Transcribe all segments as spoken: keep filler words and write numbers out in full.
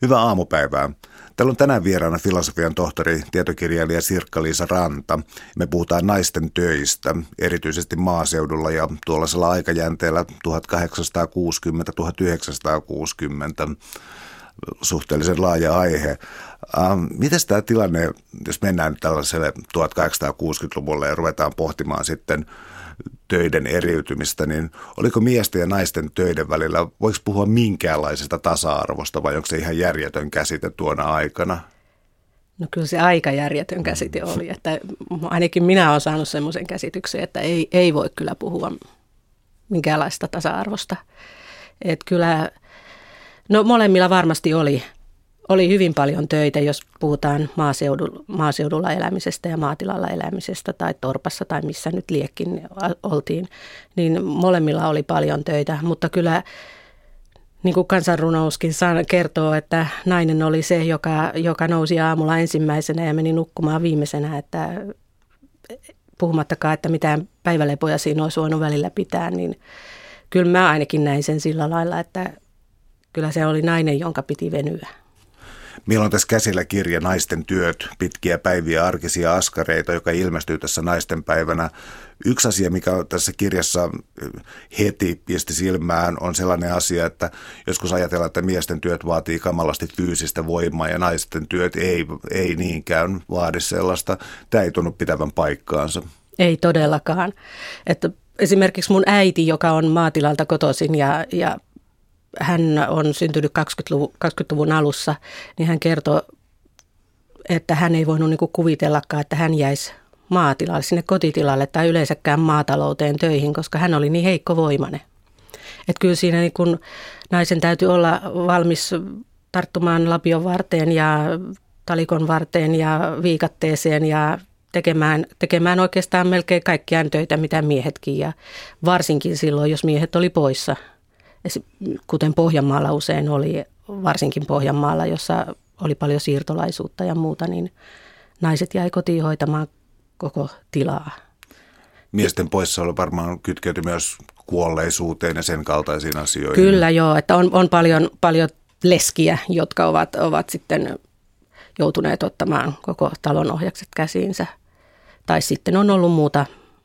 Hyvää aamupäivää. Täällä on tänään vieraana filosofian tohtori, tietokirjailija Sirkka-Liisa Ranta. Me puhutaan naisten töistä, erityisesti maaseudulla ja tuollaisella aikajänteellä tuhatkahdeksansataakuusikymmentä–tuhatyhdeksänsataakuusikymmentä. Suhteellisen laaja aihe. Ähm, miten tämä tilanne, jos mennään tällaiselle tuhatkahdeksansataakuusikymmentäluvulle ja ruvetaan pohtimaan sitten töiden eriytymistä, niin oliko miesten ja naisten töiden välillä, voiko puhua minkäänlaisesta tasa-arvosta vai onko se ihan järjetön käsite tuona aikana? No kyllä se aika järjetön käsite oli, että ainakin minä olen saanut semmoisen käsityksen, että ei, ei voi kyllä puhua minkäänlaista tasa-arvosta. Että kyllä, no molemmilla varmasti oli, oli hyvin paljon töitä, jos puhutaan maaseudulla, maaseudulla elämisestä ja maatilalla elämisestä tai torpassa tai missä nyt liekkin oltiin, niin molemmilla oli paljon töitä, mutta kyllä niin kuin kansanrunouskin kertoo, että nainen oli se, joka, joka nousi aamulla ensimmäisenä ja meni nukkumaan viimeisenä, että puhumattakaan, että mitään päivälepoja siinä olisi voinut välillä pitää, niin kyllä mä ainakin näin sen sillä lailla, että kyllä se oli nainen, jonka piti venyä. Meillä on tässä käsillä kirja Naisten työt, pitkiä päiviä, arkisia askareita, joka ilmestyy tässä naisten päivänä. Yksi asia, mikä tässä kirjassa heti pisti silmään, on sellainen asia, että joskus ajatellaan, että miesten työt vaatii kamalasti fyysistä voimaa ja naisten työt ei, ei niinkään vaadi sellaista. Tämä ei tunnu pitävän paikkaansa. Ei todellakaan. Että esimerkiksi mun äiti, joka on maatilalta kotoisin ja, ja hän on syntynyt kaksikymmentäluvun alussa, niin hän kertoi, että hän ei voinut niinku kuvitellakaan, että hän jäisi maatilalle, sinne kotitilalle tai yleensäkään maatalouteen töihin, koska hän oli niin heikkovoimainen. Että kyllä siinä niin kun naisen täytyy olla valmis tarttumaan lapion varteen ja talikon varteen ja viikatteeseen ja tekemään, tekemään oikeastaan melkein kaikkiaan töitä, mitä miehetkin, ja varsinkin silloin, jos miehet oli poissa. Kuten Pohjanmaalla usein oli, varsinkin Pohjanmaalla, jossa oli paljon siirtolaisuutta ja muuta, niin naiset jäi kotiin hoitamaan koko tilaa. Miesten poissaolo varmaan kytkeytyi myös kuolleisuuteen ja sen kaltaisiin asioihin. Kyllä joo, että on, on paljon, paljon leskiä, jotka ovat, ovat sitten joutuneet ottamaan koko talon ohjakset käsiinsä. Tai sitten on ollut muuta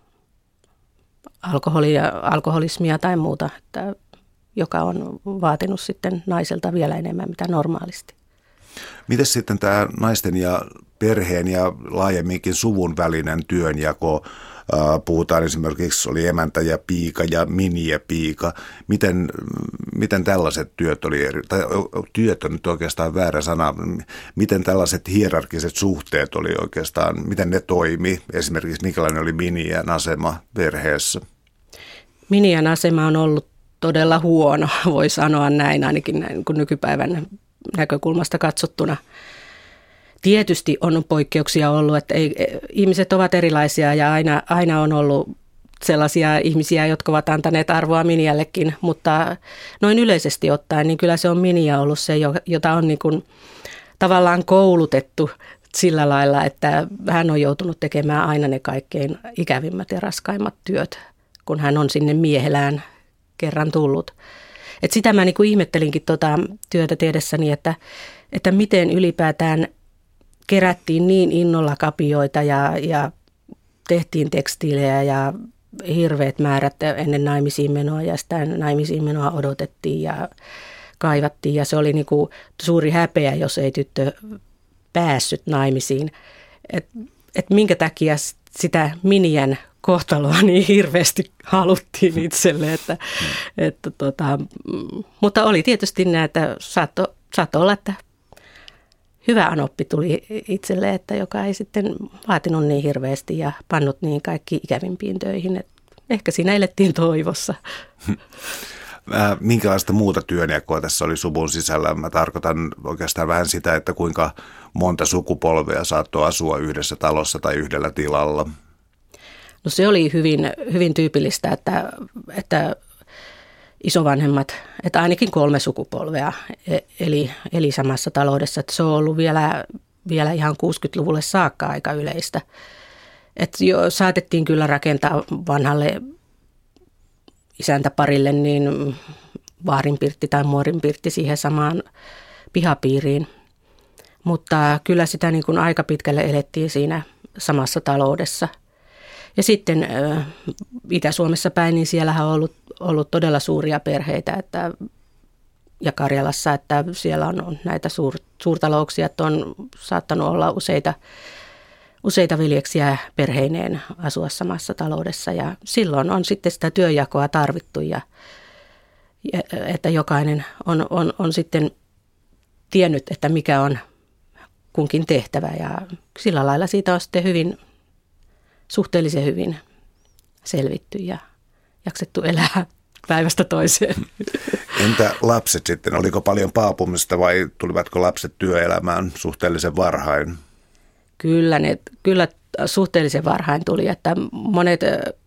alkoholia, alkoholismia tai muuta, että joka on vaatinut sitten naiselta vielä enemmän mitä normaalisti. Miten sitten tämä naisten ja perheen ja laajemminkin suvun välinen työnjako? Puhutaan esimerkiksi, oli emäntä ja piika ja mini ja piika. Miten, miten tällaiset työt oli eri, tai työt on nyt oikeastaan väärä sana, miten tällaiset hierarkiset suhteet oli oikeastaan, miten ne toimi? Esimerkiksi minkälainen oli miniän asema perheessä? Miniän asema on ollut todella huono, voi sanoa näin, ainakin näin kuin nykypäivän näkökulmasta katsottuna. Tietysti on poikkeuksia ollut, että ei, ihmiset ovat erilaisia ja aina, aina on ollut sellaisia ihmisiä, jotka ovat antaneet arvoa miniällekin, mutta noin yleisesti ottaen, niin kyllä se on miniä ollut se, jota on niin kuin tavallaan koulutettu sillä lailla, että hän on joutunut tekemään aina ne kaikkein ikävimmät ja raskaimmat työt, kun hän on sinne miehelään kerran tullut. Et sitä mä niinku ihmettelinkin tuota työtä tehdessäni, että, että miten ylipäätään kerättiin niin innolla kapioita ja, ja tehtiin tekstiilejä ja hirveät määrät ennen naimisiin menoa ja sitä naimisiin menoa odotettiin ja kaivattiin. Ja se oli niinku suuri häpeä, jos ei tyttö päässyt naimisiin. Et, et minkä takia sitä miniän kohtaloa niin hirveästi haluttiin itselle, että, mm. että tota, mutta oli tietysti näitä, saattoi saatto olla, että hyvä anoppi tuli itselle, että joka ei sitten vaatinut niin hirveästi ja pannut niin kaikki ikävimpiin töihin, että ehkä siinä elettiin toivossa. Minkälaista muuta työnjakoa tässä oli suvun sisällä? Mä tarkoitan oikeastaan vähän sitä, että kuinka monta sukupolvea saattoi asua yhdessä talossa tai yhdellä tilalla. No se oli hyvin, hyvin tyypillistä, että, että isovanhemmat, että ainakin kolme sukupolvea eli, eli samassa taloudessa. Että se on ollut vielä, vielä ihan kuusikymmentäluvulle saakka aika yleistä. Että jo saatettiin kyllä rakentaa vanhalle isäntäparille niin vaarinpirtti tai muorinpirtti siihen samaan, pihapiiriin. Mutta kyllä sitä niin kuin aika pitkälle elettiin siinä samassa taloudessa. Ja sitten Itä-Suomessa päin, niin siellähän on ollut, ollut todella suuria perheitä, että, ja Karjalassa, että siellä on näitä suur, suurtalouksia, että on saattanut olla useita, useita veljeksiä perheineen asua samassa taloudessa. Ja silloin on sitten sitä työnjakoa tarvittu, ja, että jokainen on, on, on sitten tiennyt, että mikä on kunkin tehtävä, ja sillä lailla siitä on sitten hyvin, suhteellisen hyvin selvitty ja jaksettu elää päivästä toiseen. Entä lapset sitten? Oliko paljon paapumista vai tulivatko lapset työelämään suhteellisen varhain? Kyllä, ne, kyllä suhteellisen varhain tuli, että monet,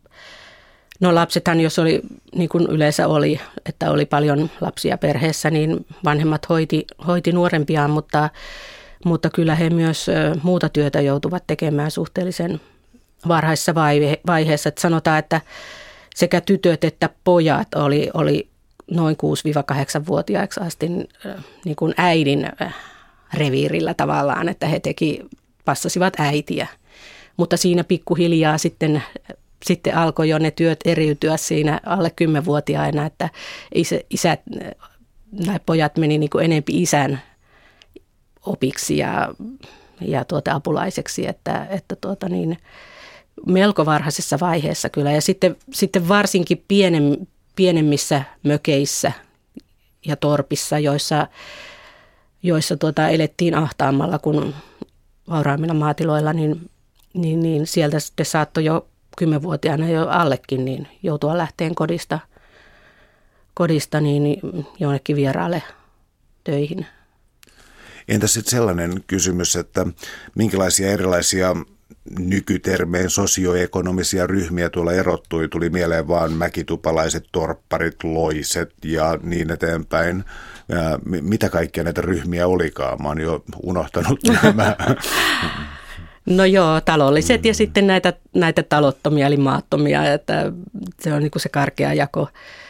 no lapsethan jos oli niin kuin yleensä oli, että oli paljon lapsia perheessä, niin vanhemmat hoiti, hoiti nuorempiaan, mutta Mutta kyllä he myös muuta työtä joutuvat tekemään suhteellisen varhaisessa vaiheessa. Että sanotaan, että sekä tytöt että pojat oli, oli noin kuusi kahdeksan vuotiaiksi asti niin kuin äidin reviirillä tavallaan, että he teki, passasivat äitiä. Mutta siinä pikkuhiljaa sitten, sitten alkoi jo ne työt eriytyä siinä alle kymmenvuotiaina, että isä, isät, nämä pojat meni niin kuin enempi isän opiksi ja, ja tuota apulaiseksi, että, että tuota niin, melko varhaisessa vaiheessa kyllä. Ja sitten, sitten varsinkin pienem, pienemmissä mökeissä ja torpissa, joissa, joissa tuota elettiin ahtaammalla kuin vauraammilla maatiloilla, niin, niin, niin sieltä sitten saattoi jo kymmenvuotiaana jo allekin niin joutua lähteen kodista, kodista niin jonnekin vieraalle töihin. Entä sitten sellainen kysymys, että minkälaisia erilaisia nykytermeen sosioekonomisia ryhmiä tuolla erottui? Tuli mieleen vaan mäkitupalaiset, torpparit, loiset ja niin eteenpäin. Ja mitä kaikkia näitä ryhmiä olikaan? Mä oon jo unohtanut nämä. No joo, talolliset ja sitten näitä, näitä talottomia eli maattomia, että se on niin kuin se karkea jako.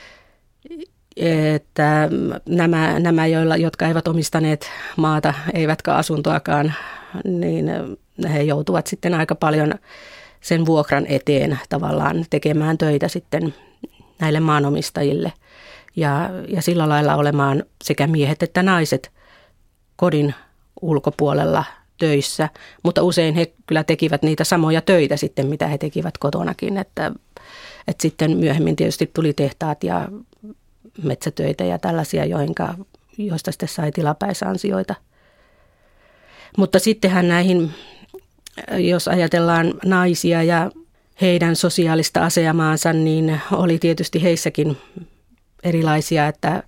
Että nämä, nämä joilla, jotka eivät omistaneet maata, eivätkä asuntoakaan, niin he joutuvat sitten aika paljon sen vuokran eteen tavallaan tekemään töitä sitten näille maanomistajille. Ja, ja sillä lailla olemaan sekä miehet että naiset kodin ulkopuolella töissä, mutta usein he kyllä tekivät niitä samoja töitä sitten, mitä he tekivät kotonakin, että, että sitten myöhemmin tietysti tuli tehtaat ja metsätöitä ja tällaisia, joinka, joista sitten sai tilapäisansioita. Mutta sittenhän näihin, jos ajatellaan naisia ja heidän sosiaalista asemaansa, niin oli tietysti heissäkin erilaisia, että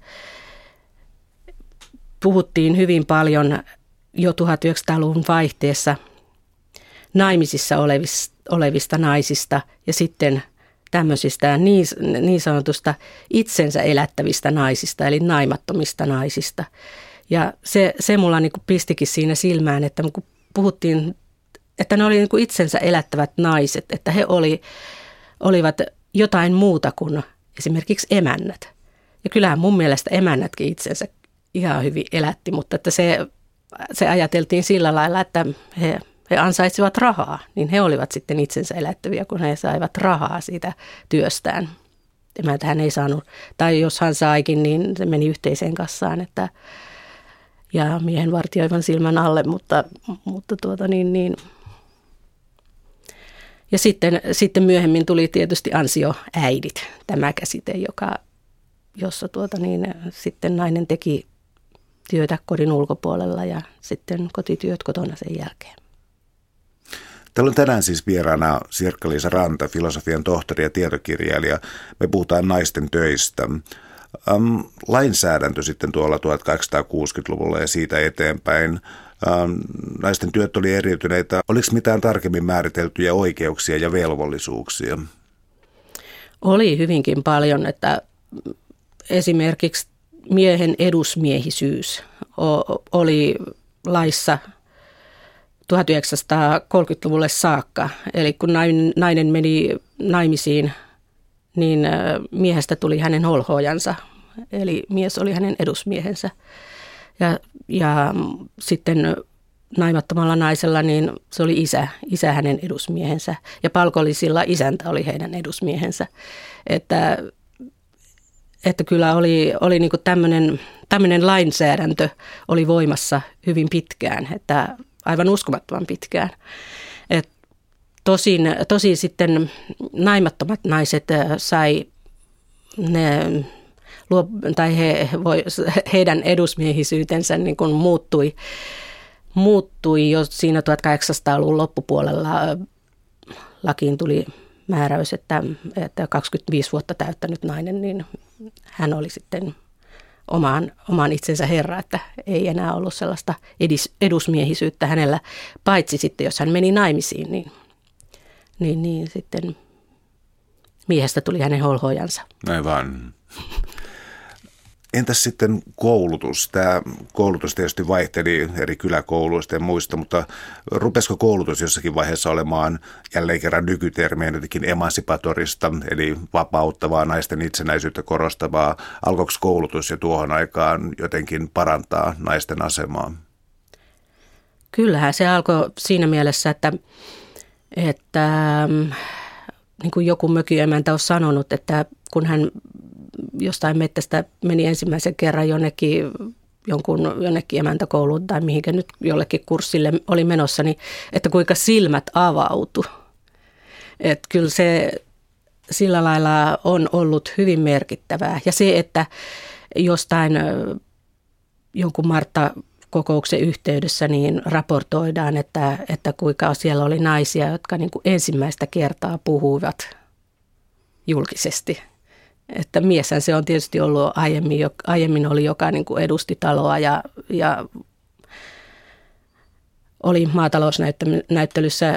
puhuttiin hyvin paljon jo tuhatyhdeksänsataaluvun vaihteessa naimisissa olevista, olevista naisista ja sitten tämmöisistä niin, niin sanotusta itsensä elättävistä naisista, eli naimattomista naisista. Ja se, se mulla niin kuin pistikin siinä silmään, että kun puhuttiin, että ne oli niin kuin itsensä elättävät naiset, että he oli, olivat jotain muuta kuin esimerkiksi emännät. Ja kyllähän mun mielestä emännätkin itsensä ihan hyvin elätti, mutta että se, se ajateltiin sillä lailla, että he... he ansaitsivat rahaa, niin he olivat sitten itsensä elättäviä, kun he saivat rahaa siitä työstään. Emäntähän ei saanut, tai jos hän saikin, niin se meni yhteiseen kassaan, että, ja miehen vartioivan silmän alle, mutta, mutta tuota niin, niin. Ja sitten, sitten myöhemmin tuli tietysti ansioäidit, tämä käsite, joka, jossa tuota niin, sitten nainen teki työtä kodin ulkopuolella ja sitten kotityöt kotona sen jälkeen. Täällä on tänään siis vieraana Sirkka-Liisa Ranta, filosofian tohtori ja tietokirjailija. Me puhutaan naisten töistä. Ähm, lainsäädäntö sitten tuolla tuhatkahdeksansataakuusikymmentäluvulla ja siitä eteenpäin. Ähm, naisten työt oli eriytyneitä. Oliko mitään tarkemmin määriteltyjä oikeuksia ja velvollisuuksia? Oli hyvinkin paljon, että esimerkiksi miehen edusmiehisyys oli laissa tuhatyhdeksänsataakolmekymmentäluvulle saakka. Eli kun nainen meni naimisiin, niin miehestä tuli hänen holhoojansa, eli mies oli hänen edusmiehensä. Ja, ja sitten naimattomalla naisella niin se oli isä, isä hänen edusmiehensä ja palkollisilla isäntä oli heidän edusmiehensä. Että, että kyllä oli, oli niin kuin tämmöinen, tämmöinen lainsäädäntö oli voimassa hyvin pitkään, että aivan uskomattoman pitkään. Et tosin, tosin sitten naimattomat naiset sai ne, tai he, heidän edusmiehisyytensä niin kuin muuttui, muuttui jo siinä tuhatkahdeksansataaluvun loppupuolella. Lakiin tuli määräys, että, että kaksikymmentäviisi vuotta täyttänyt nainen, niin hän oli sitten omaan, omaan itsensä herra, että ei enää ollut sellaista edis, edusmiehisyyttä hänellä, paitsi sitten jos hän meni naimisiin, niin, niin, niin sitten miehestä tuli hänen holhojansa. Aivan. Entäs sitten koulutus? Tämä koulutus tietysti vaihteli eri kyläkouluista ja muista, mutta rupesiko koulutus jossakin vaiheessa olemaan jälleen kerran nykytermeen jotenkin emansipatorista, eli vapauttavaa, naisten itsenäisyyttä korostavaa? Alkoiko koulutus jo tuohon aikaan jotenkin parantaa naisten asemaa? Kyllähän se alkoi siinä mielessä, että, että niin kuin joku mökkiemäntä on sanonut, että kun hän jostain mettästä meni ensimmäisen kerran jonnekin, jonkun, jonnekin emäntäkouluun tai mihinkä nyt jollekin kurssille oli menossa, niin että kuinka silmät avautu. Että kyllä se sillä lailla on ollut hyvin merkittävää. Ja se, että jostain jonkun Martta-kokouksen yhteydessä niin raportoidaan, että, että kuinka siellä oli naisia, jotka niin kuin ensimmäistä kertaa puhuivat julkisesti. Että mieshän se on tietysti ollut aiemmin, aiemmin oli joka niin kuin edusti taloa ja, ja oli maatalousnäyttelyssä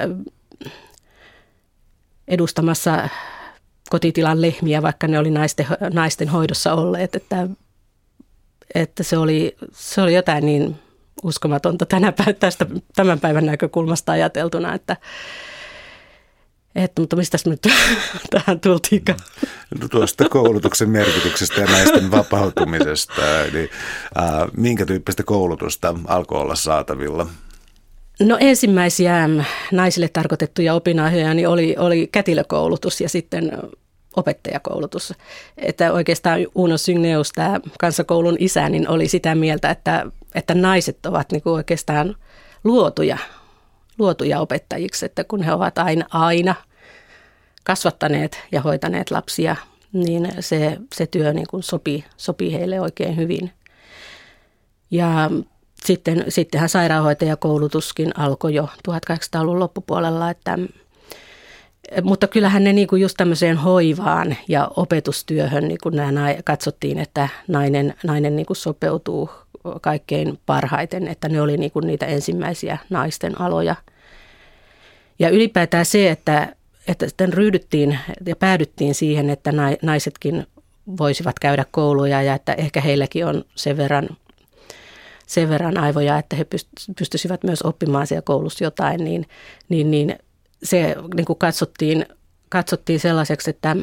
edustamassa kotitilan lehmiä, vaikka ne oli naisten, naisten hoidossa olleet. Että, että se, oli, se oli jotain niin uskomatonta tänä päivänä, tästä tämän päivän näkökulmasta ajateltuna, että Että, mutta mistäs nyt tähän tultiinkaan? No tuosta koulutuksen merkityksestä ja naisten vapautumisesta. Eli äh, minkä tyyppistä koulutusta alkoi olla saatavilla? No ensimmäisiä naisille tarkoitettuja opinahjoja niin oli, oli kätilökoulutus ja sitten opettajakoulutus. Että oikeastaan Uno Sygneus, tämä kansakoulun isä, niin oli sitä mieltä, että, että naiset ovat niin kuin oikeastaan luotuja. luotuja opettajiksi, että kun he ovat aina, aina kasvattaneet ja hoitaneet lapsia, niin se, se työ niin kuin sopii, sopii heille oikein hyvin. Ja sitten, sittenhän sairaanhoitajakoulutuskin alkoi jo tuhatkahdeksansataaluvun loppupuolella, että, mutta kyllähän ne niin kuin just tämmöiseen hoivaan ja opetustyöhön niin kuin nämä katsottiin, että nainen, nainen niin kuin sopeutuu kaikkein parhaiten, että ne oli niinku niitä ensimmäisiä naisten aloja. Ja ylipäätään se, että, että sitten ryhdyttiin ja päädyttiin siihen, että naisetkin voisivat käydä kouluja ja että ehkä heilläkin on sen verran, sen verran aivoja, että he pystyisivät myös oppimaan siellä koulussa jotain, niin, niin, niin se niin kuin katsottiin, katsottiin sellaiseksi, että,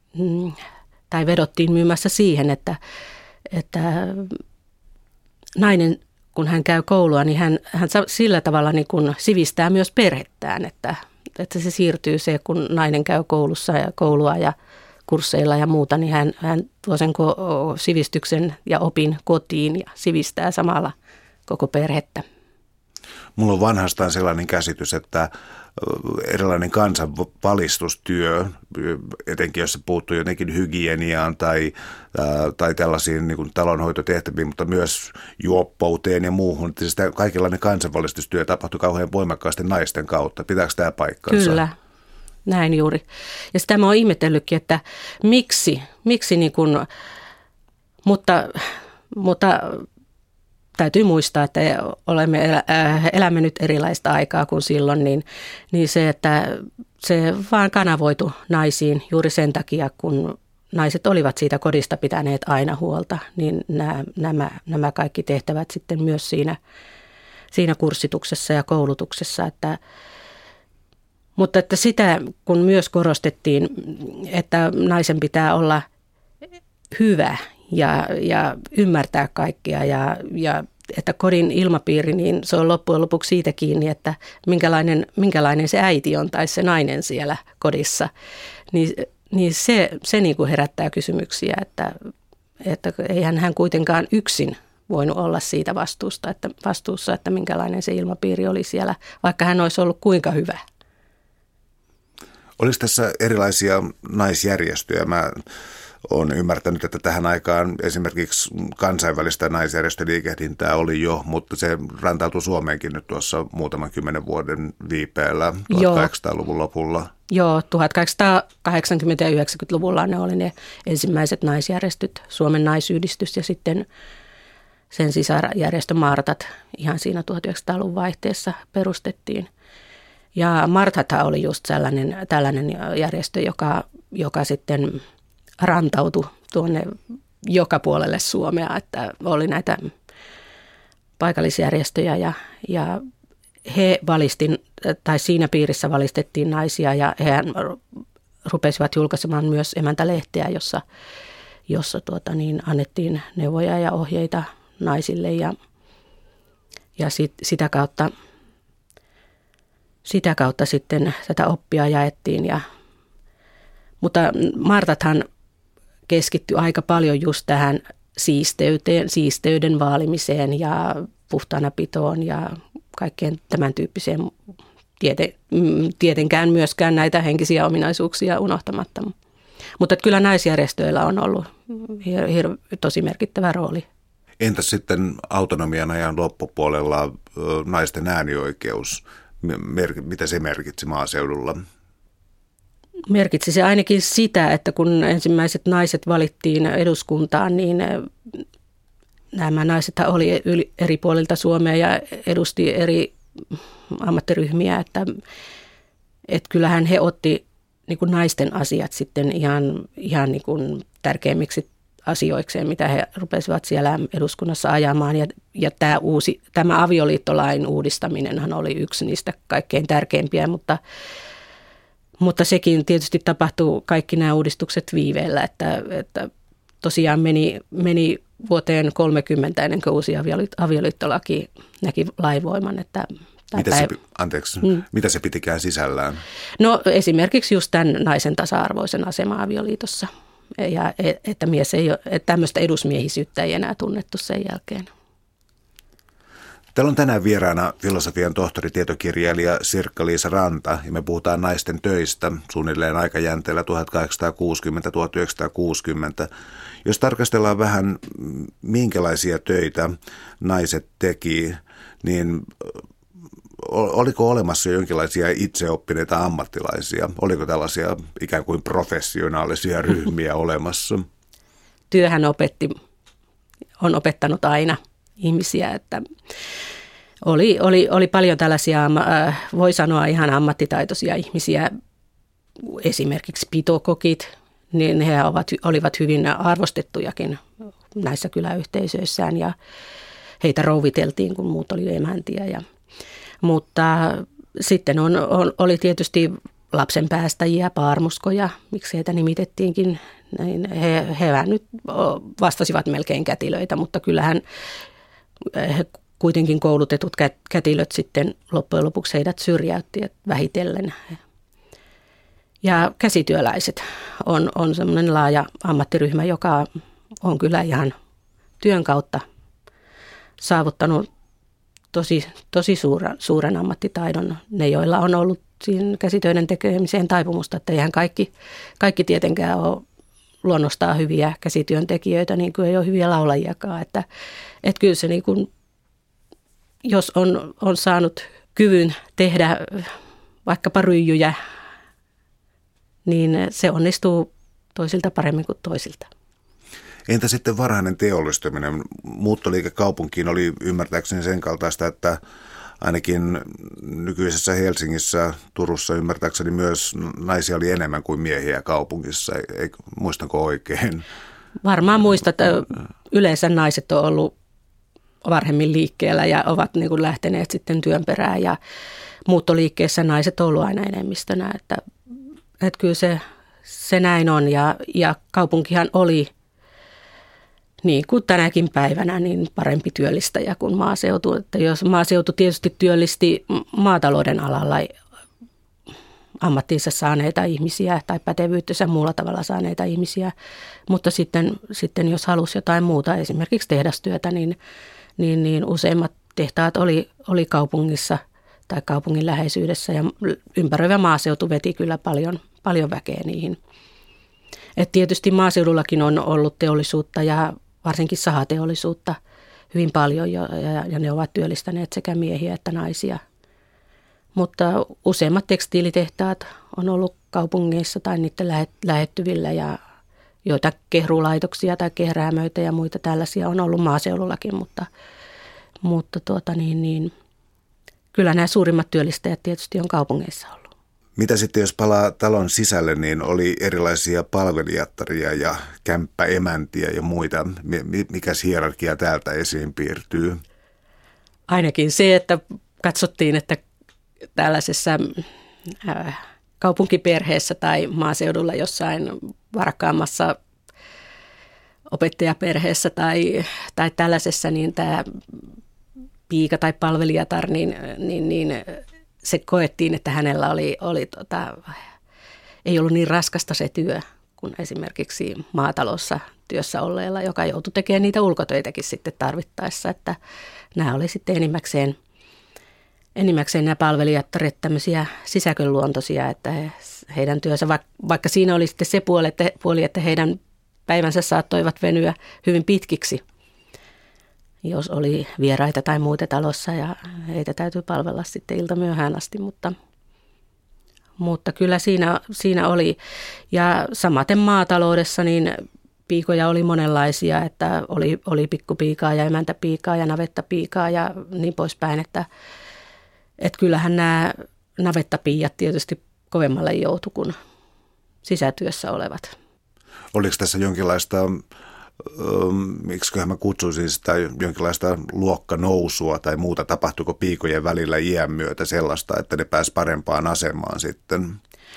tai vedottiin myymässä siihen, että, että nainen, kun hän käy koulua, niin hän, hän sillä tavalla niin kuin sivistää myös perhettään, että, että se siirtyy se, kun nainen käy koulussa ja koulua ja kursseilla ja muuta, niin hän, hän tuo sen sivistyksen ja opin kotiin ja sivistää samalla koko perhettä. Mulla on vanhastaan sellainen käsitys, että erilainen kansanvalistustyö, etenkin jos se puuttuu jotenkin hygieniaan tai, tai tällaisiin niin kuin talonhoitotehtäviin, mutta myös juoppouteen ja muuhun. Sitä kaikenlainen kansanvalistustyö tapahtui kauhean voimakkaasti naisten kautta. Pitääkö tämä paikkansa? Kyllä, näin juuri. Ja sitä mä oon ihmetellytkin, että miksi, miksi niin kuin, mutta, mutta täytyy muistaa, että olemme elä, elämme nyt erilaista aikaa kuin silloin, niin, niin se, että se vaan kanavoitu naisiin juuri sen takia, kun naiset olivat siitä kodista pitäneet aina huolta, niin nämä, nämä, nämä kaikki tehtävät sitten myös siinä, siinä kurssituksessa ja koulutuksessa. Että, mutta että sitä, kun myös korostettiin, että naisen pitää olla hyvä ja, ja ymmärtää kaikkea ja, ja että kodin ilmapiiri, niin se on loppujen lopuksi siitä kiinni, että minkälainen, minkälainen se äiti on tai se nainen siellä kodissa. Niin, niin se, se niin kuin herättää kysymyksiä, että, että eihän hän kuitenkaan yksin voinut olla siitä vastuusta, että, vastuussa, että minkälainen se ilmapiiri oli siellä, vaikka hän olisi ollut kuinka hyvä. Olisi tässä erilaisia naisjärjestöjä. Mä olen ymmärtänyt, että tähän aikaan esimerkiksi kansainvälistä naisjärjestöliikehdintää oli jo, mutta se rantautui Suomeenkin nyt tuossa muutaman kymmenen vuoden viipeellä tuhatkahdeksansataaluvun lopulla. Joo, tuhatkahdeksansataakahdeksankymmentä- ja yhdeksänkymmentäluvulla ne oli ne ensimmäiset naisjärjestöt, Suomen naisyhdistys ja sitten sen sisarjärjestö Martat ihan siinä tuhatyhdeksänsataaluvun vaihteessa perustettiin. Ja Martathan oli just sellainen, tällainen järjestö, joka, joka sitten rantautui tuonne joka puolelle Suomea, että oli näitä paikallisjärjestöjä ja, ja he valistin, tai siinä piirissä valistettiin naisia ja he rupesivat julkaisemaan myös emäntälehteä, jossa, jossa tuota niin, annettiin neuvoja ja ohjeita naisille ja, ja sit, sitä kautta Sitä kautta sitten tätä oppia jaettiin. Ja, mutta Martathan keskittyi aika paljon just tähän siisteyteen, siisteyden vaalimiseen ja puhtaanapitoon ja kaikkeen tämän tyyppiseen, tieten, tietenkään myöskään näitä henkisiä ominaisuuksia unohtamatta. Mutta kyllä naisjärjestöillä on ollut hir- hir- tosi merkittävä rooli. Entäs sitten autonomian ajan loppupuolella naisten äänioikeus? Mitä se merkitsi maaseudulla? Merkitsi se ainakin sitä, että kun ensimmäiset naiset valittiin eduskuntaan, niin nämä naiset oli eri puolilta Suomea ja edusti eri ammattiryhmiä, että, että kyllähän he otti niin kuin naisten asiat sitten ihan, ihan niin kuin tärkeimmiksi asioikseen, mitä he rupesivat siellä eduskunnassa ajamaan. Ja, ja tämä, uusi, tämä avioliittolain uudistaminenhan oli yksi niistä kaikkein tärkeimpiä, mutta, mutta sekin tietysti tapahtuu kaikki nämä uudistukset viiveellä, että, että tosiaan meni, meni vuoteen kolmekymmentä ennen kuin uusi avioliittolaki näki lainvoiman. Että mitä, se, anteeksi, mm. mitä se pitikään sisällään? No esimerkiksi just tämän naisen tasa-arvoisen aseman avioliitossa. Ja että mies ei ole, että tämmöistä edusmiehisyyttä ei enää tunnettu sen jälkeen. Täällä on tänään vieraana filosofian tohtori, tietokirjailija Sirkka-Liisa Ranta, ja me puhutaan naisten töistä suunnilleen aikajänteellä tuhatkahdeksansataakuusikymmentä tuhatyhdeksänsataakuusikymmentä. Jos tarkastellaan vähän, minkälaisia töitä naiset teki, niin oliko olemassa jonkinlaisia itseoppineita ammattilaisia? Oliko tällaisia ikään kuin professionaalisia ryhmiä olemassa? Työhän opetti, on opettanut aina ihmisiä, että oli, oli, oli paljon tällaisia, voi sanoa ihan ammattitaitoisia ihmisiä, esimerkiksi pitokokit, niin he ovat, olivat hyvin arvostettujakin näissä kyläyhteisöissään ja heitä rouviteltiin, kun muut oli emäntiä ja mutta sitten on, on, oli tietysti lapsenpäästäjiä, paarmuskoja, miksi heitä nimitettiinkin. He, he nyt vastasivat melkein kätilöitä, mutta kyllähän he kuitenkin koulutetut kätilöt sitten loppujen lopuksi heidät syrjäytti vähitellen. Ja käsityöläiset on, on semmoinen laaja ammattiryhmä, joka on kyllä ihan työn kautta saavuttanut tosi, tosi suuren, suuren ammattitaidon. Ne, joilla on ollut siinä käsitöiden tekemiseen taipumusta, että eihän kaikki, kaikki tietenkään ole luonnostaan hyviä käsityöntekijöitä, niin kuin ei ole hyviä laulajiakaan. Että, että kyllä se niin kuin, jos on, on saanut kyvyn tehdä vaikkapa ryijyjä, niin se onnistuu toisilta paremmin kuin toisilta. Entä sitten varhainen teollistuminen? Muuttoliike kaupunkiin oli ymmärtääkseni sen kaltaista, että ainakin nykyisessä Helsingissä, Turussa ymmärtääkseni myös naisia oli enemmän kuin miehiä kaupungissa. Ei, muistanko oikein? Varmaan muistat, että yleensä naiset on ollut varhemmin liikkeellä ja ovat niin kuin lähteneet sitten työn perään. Ja muuttoliikkeessä naiset on ollut aina enemmistönä. Että, että kyllä se, se näin on ja, ja kaupunkihan oli niin kuin tänäkin päivänä, niin parempi työllistäjä kuin maaseutu. Että jos maaseutu tietysti työllisti maatalouden alalla ammattiinsa saaneita ihmisiä tai pätevyyttönsä muulla tavalla saaneita ihmisiä, mutta sitten, sitten jos halusi jotain muuta, esimerkiksi tehdastyötä, niin, niin, niin useimmat tehtaat oli, oli kaupungissa tai kaupungin läheisyydessä ja ympäröivä maaseutu veti kyllä paljon, paljon väkeä niihin. Et tietysti maaseudullakin on ollut teollisuutta ja varsinkin sahateollisuutta hyvin paljon ja, ja, ja ne ovat työllistäneet sekä miehiä että naisia. Mutta useimmat tekstiilitehtaat on ollut kaupungeissa tai niiden lähettyvillä ja joita kehruulaitoksia tai kehräämöitä ja muita tällaisia on ollut maaseudullakin, mutta, mutta tuota niin, niin, kyllä nämä suurimmat työllistäjät tietysti on kaupungeissa ollut. Mitä sitten, jos palaa talon sisälle, niin oli erilaisia palvelijattaria ja kämppäemäntiä ja muita. Mikäs hierarkia täältä esiin piirtyy? Ainakin se, että katsottiin, että tällaisessa äh, kaupunkiperheessä tai maaseudulla jossain varakkaammassa opettajaperheessä tai, tai tällaisessa, niin tämä piika tai palvelijatar, niin, niin, niin se koettiin, että hänellä oli, oli tota, ei ollut niin raskasta se työ kuin esimerkiksi maatalossa työssä olleella, joka joutui tekemään niitä ulkotöitäkin sitten tarvittaessa, että nämä oli sitten enimmäkseen, enimmäkseen nämä palvelijattaret tämmöisiä sisäkönluontoisia, että he, heidän työnsä, vaikka siinä oli sitten se puoli että, puoli, että heidän päivänsä saattoivat venyä hyvin pitkiksi, jos oli vieraita tai muita talossa ja heitä täytyy palvella sitten ilta myöhään asti, mutta, mutta kyllä siinä, siinä oli. Ja samaten maataloudessa niin piikoja oli monenlaisia, että oli, oli pikkupiikaa ja emäntäpiikaa ja navettapiikaa ja niin poispäin, että, että kyllähän nämä navettapiiat tietysti kovemmalle joutu kuin sisätyössä olevat. Oliko tässä jonkinlaista, miksiköhän mä kutsuisin sitä, jonkinlaista luokkanousua tai muuta, tapahtuiko piikojen välillä iän myötä sellaista, että ne pääsi parempaan asemaan sitten?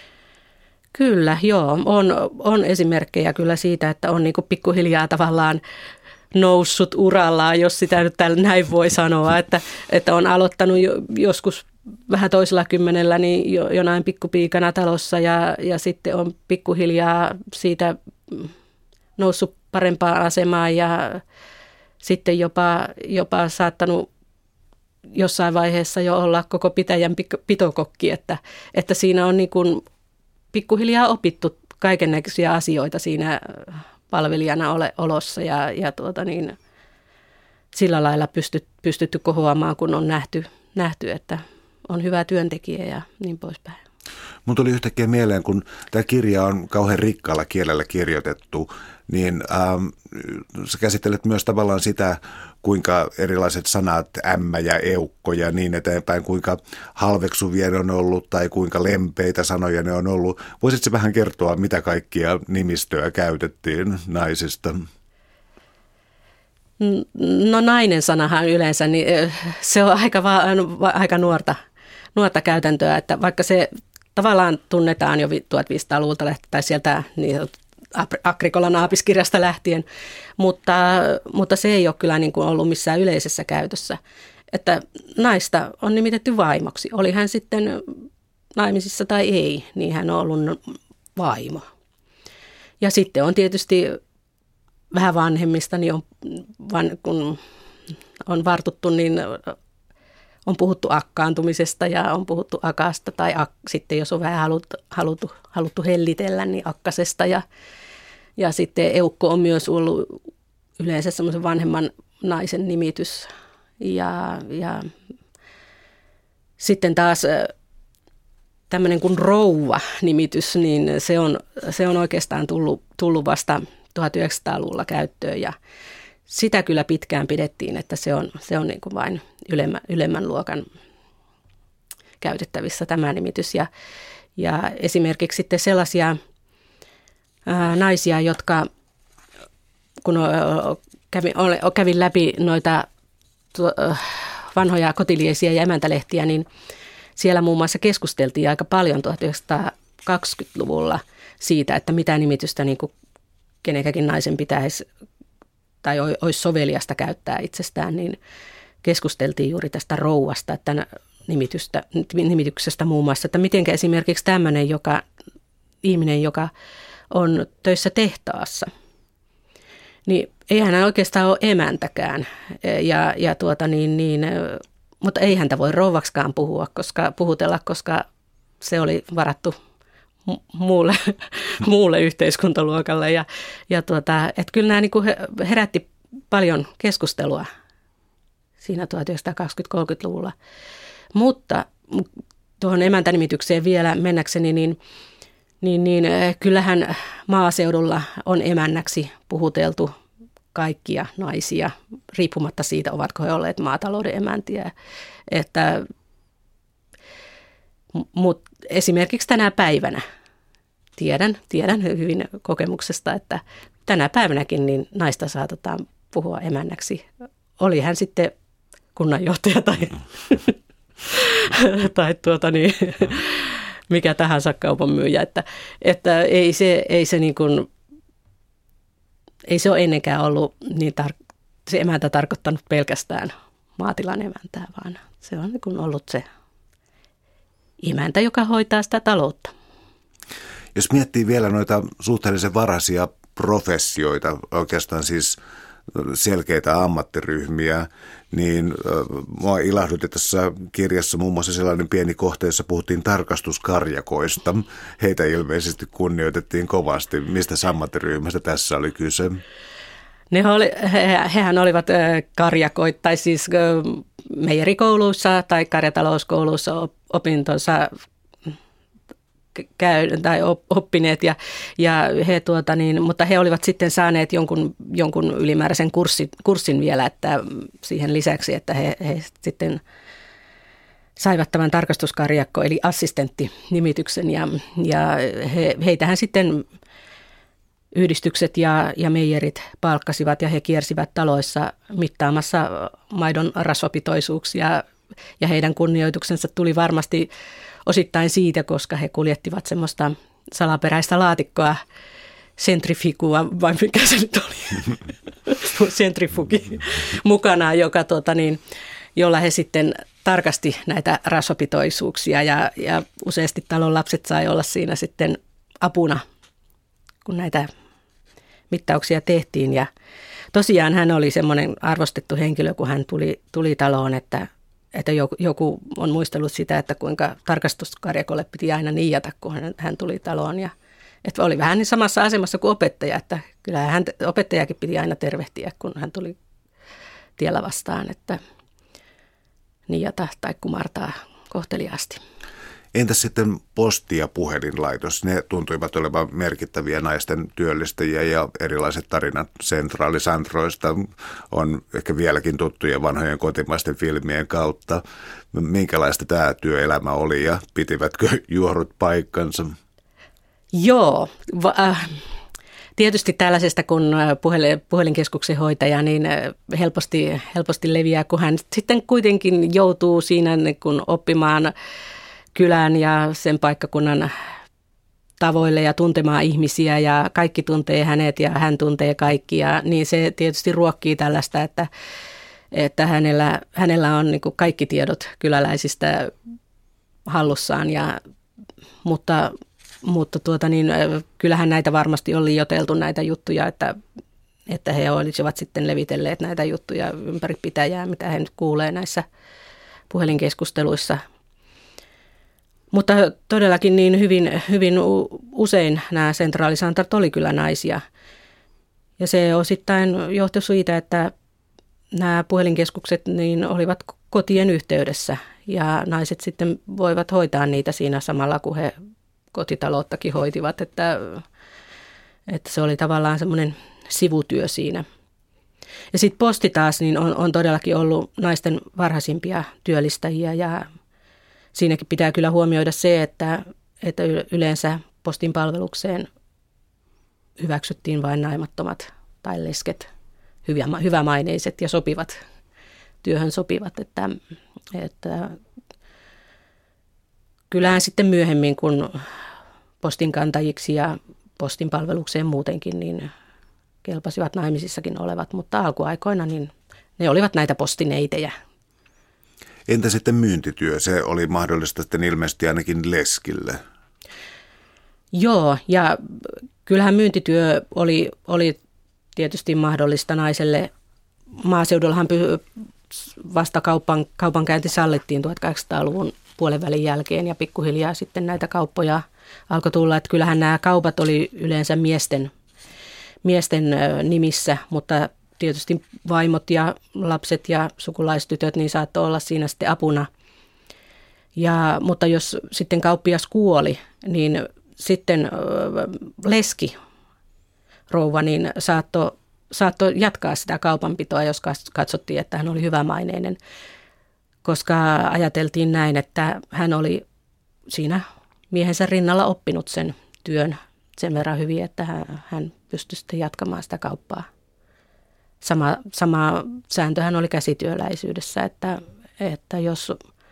Kyllä, joo. On, on esimerkkejä kyllä siitä, että on niin kuin pikkuhiljaa tavallaan noussut urallaan, jos sitä nyt näin voi sanoa, että, että on aloittanut jo, joskus vähän toisella kymmenellä niin jo, jonain pikkupiikana talossa ja, ja sitten on pikkuhiljaa siitä noussut parempaan asemaan ja sitten jopa, jopa saattanut jossain vaiheessa jo olla koko pitäjän pitokokki, että, että siinä on niin kuin pikkuhiljaa opittu kaikennäköisiä asioita siinä palvelijana ole, olossa ja, ja tuota niin, sillä lailla pystyt, pystytty kohoamaan, kun on nähty, nähty, että on hyvä työntekijä ja niin poispäin. Mun tuli yhtäkkiä mieleen, kun tämä kirja on kauhean rikkaalla kielellä kirjoitettu, niin ähm, sä käsittelet myös tavallaan sitä, kuinka erilaiset sanat, ämmä ja eukko ja niin eteenpäin, kuinka halveksuvia ne on ollut tai kuinka lempeitä sanoja ne on ollut. Voisitko vähän kertoa, mitä kaikkia nimistöä käytettiin naisista? No nainen sanahan yleensä, niin se on aika, va- aika nuorta, nuorta käytäntöä, että vaikka se tavallaan tunnetaan jo tuhatviisisataaluvulta lähtien tai sieltä niin Agrikolan aapiskirjasta lähtien, mutta, mutta se ei ole kyllä niin kuin ollut missään yleisessä käytössä. Että naista on nimitetty vaimoksi. Oli hän sitten naimisissa tai ei, niin hän on ollut vaimo. Ja sitten on tietysti vähän vanhemmista, niin on, kun on vartuttu, niin on puhuttu akkaantumisesta ja on puhuttu akasta tai ak, sitten jos on vähän haluttu, haluttu, haluttu hellitellä, niin akkasesta. Ja, ja sitten eukko on myös ollut yleensä semmoisen vanhemman naisen nimitys. Ja, ja sitten taas tämmöinen kuin rouva-nimitys, niin se on, se on oikeastaan tullut, tullut vasta tuhatyhdeksänsataaluvulla käyttöön ja sitä kyllä pitkään pidettiin, että se on, se on niin kuin vain ylemmän, ylemmän luokan käytettävissä tämä nimitys. Ja, ja esimerkiksi sitten sellaisia ää, naisia, jotka kun kävin, kävin läpi noita tuo, vanhoja kotiliesiä ja emäntälehtiä, niin siellä muun muassa keskusteltiin aika paljon tuhatyhdeksänsataakaksikymmentäluvulla siitä, että mitä nimitystä niin kuin kenenkäkin naisen pitäisi tai olisi soveliasta käyttää itsestään, niin keskusteltiin juuri tästä rouvasta, että nimitystä, nimityksestä muun muassa, että miten esimerkiksi tämmöinen joka, ihminen, joka on töissä tehtaassa, niin eihän hän oikeastaan ole emäntäkään, ja, ja tuota niin, niin, mutta ei häntä voi rouvaksikaan puhua, koska, puhutella, koska se oli varattu muulle, muulle yhteiskuntaluokalle. Ja, ja tuota, että kyllä nämä niin kuin herätti paljon keskustelua siinä tuhatyhdeksänsataakaksikymmentä-kolmekymmentäluvulla. Mutta tuohon emäntänimitykseen vielä mennäkseni, niin, niin, niin kyllähän maaseudulla on emännäksi puhuteltu kaikkia naisia, riippumatta siitä, ovatko he olleet maatalouden emäntiä. Että, mutta esimerkiksi tänä päivänä, tiedän, tiedän hyvin kokemuksesta, että tänä päivänäkin niin naista saatetaan puhua emännäksi. Oli hän sitten kunnanjohtaja tai, tai tuota niin, mikä tahansa kaupan myyjä. Että, että ei se, ei se niin kuin, ei se ole ennenkään ollut niin tar- se emäntä tarkoittanut pelkästään maatilan emäntää, vaan se on niin kuin ollut se emäntä, joka hoitaa sitä taloutta. Jos miettii vielä noita suhteellisen varhaisia professioita, oikeastaan siis selkeitä ammattiryhmiä, niin mua ilahdutti tässä kirjassa muun muassa sellainen pieni kohta, jossa puhuttiin tarkastuskarjakoista. Heitä ilmeisesti kunnioitettiin kovasti. Mistä ammattiryhmästä tässä oli kyse? Ne oli, he, hehän olivat karjakoit, tai siis meijerikouluissa tai karjatalouskouluissa opintonsa käy, tai oppineet, ja, ja he, tuota niin, mutta he olivat sitten saaneet jonkun, jonkun ylimääräisen kurssin, kurssin vielä, että siihen lisäksi, että he, he sitten saivat tämän tarkastuskarjakko, eli assistenttinimityksen, ja, ja he, heitähän sitten yhdistykset ja, ja meijerit palkkasivat, ja he kiersivät taloissa mittaamassa maidon rasvapitoisuuksia, ja heidän kunnioituksensa tuli varmasti osittain siitä, koska he kuljettivat semmoista salaperäistä laatikkoa, sentrifugua, vai mikä se nyt oli, sentrifugi mukanaan, joka, tuota niin, jolla he sitten tarkasti näitä rasvapitoisuuksia, ja, ja useasti talon lapset sai olla siinä sitten apuna, kun näitä mittauksia tehtiin. Ja tosiaan hän oli semmoinen arvostettu henkilö, kun hän tuli, tuli taloon, että Että joku on muistellut sitä, että kuinka tarkastuskarjakolle piti aina niijata, kun hän, hän tuli taloon. Ja, että oli vähän niin samassa asemassa kuin opettaja, että kyllä hän, opettajakin piti aina tervehtiä, kun hän tuli tiellä vastaan, että niijata tai kumartaa kohteliaasti. Entäs sitten posti- ja puhelinlaitos? Ne tuntuivat olevan merkittäviä naisten työllistäjiä, ja erilaiset tarinat sentraalisandroista on ehkä vieläkin tuttuja vanhojen kotimaisten filmien kautta. Minkälaista tämä työelämä oli, ja pitivätkö juorut paikkansa? Joo, va- äh, tietysti tällaisesta kun puhelinkeskuksen hoitaja, niin helposti, helposti leviää, kun hän sitten kuitenkin joutuu siinä niin kun oppimaan kylän ja sen paikkakunnan tavoille ja tuntemaan ihmisiä, ja kaikki tuntee hänet ja hän tuntee kaikkia, niin se tietysti ruokkii tällaista, että, että hänellä, hänellä on niin kuin kaikki tiedot kyläläisistä hallussaan, ja, mutta, mutta tuota niin, kyllähän näitä varmasti on liioiteltu näitä juttuja, että, että he olisivat sitten levitelleet näitä juttuja ympäri pitäjää, mitä he nyt kuulee näissä puhelinkeskusteluissa. Mutta todellakin niin hyvin, hyvin usein nämä sentraalisantarit oli kyllä naisia. Ja se osittain johtui siitä, että nämä puhelinkeskukset niin olivat kotien yhteydessä, ja naiset sitten voivat hoitaa niitä siinä samalla, kun he kotitalouttakin hoitivat. Että, että se oli tavallaan semmoinen sivutyö siinä. Ja sitten posti taas niin on, on todellakin ollut naisten varhaisimpia työllistäjiä, ja siinäkin pitää kyllä huomioida se, että, että yleensä postin palvelukseen hyväksyttiin vain naimattomat tai lesket, hyvämaineiset ja sopivat, työhön sopivat. Että, että kyllähän sitten myöhemmin, kun postin kantajiksi ja postin palvelukseen muutenkin, niin kelpasivat naimisissakin olevat, mutta alkuaikoina niin ne olivat näitä postineitejä. Entä sitten myyntityö? Se oli mahdollista sitten ilmeisesti ainakin leskille. Joo, ja kyllähän myyntityö oli, oli tietysti mahdollista naiselle. Maaseudullahan vasta kaupan, kaupankäynti sallittiin tuhatkahdeksansataaluvun puolen välin jälkeen ja pikkuhiljaa sitten näitä kauppoja alkoi tulla. Että kyllähän nämä kaupat oli yleensä miesten, miesten nimissä, mutta tietysti vaimot ja lapset ja sukulaistytöt niin saattoi olla siinä sitten apuna. Ja, mutta jos sitten kauppias kuoli, niin sitten leski rouva niin saattoi saattoi jatkaa sitä kaupanpitoa, jos katsottiin, että hän oli hyvämaineinen, koska ajateltiin näin, että hän oli siinä miehensä rinnalla oppinut sen työn sen verran hyvin, että hän pystyi sitten jatkamaan sitä kauppaa. Sama, sama sääntöhän oli käsityöläisyydessä, että, että jos,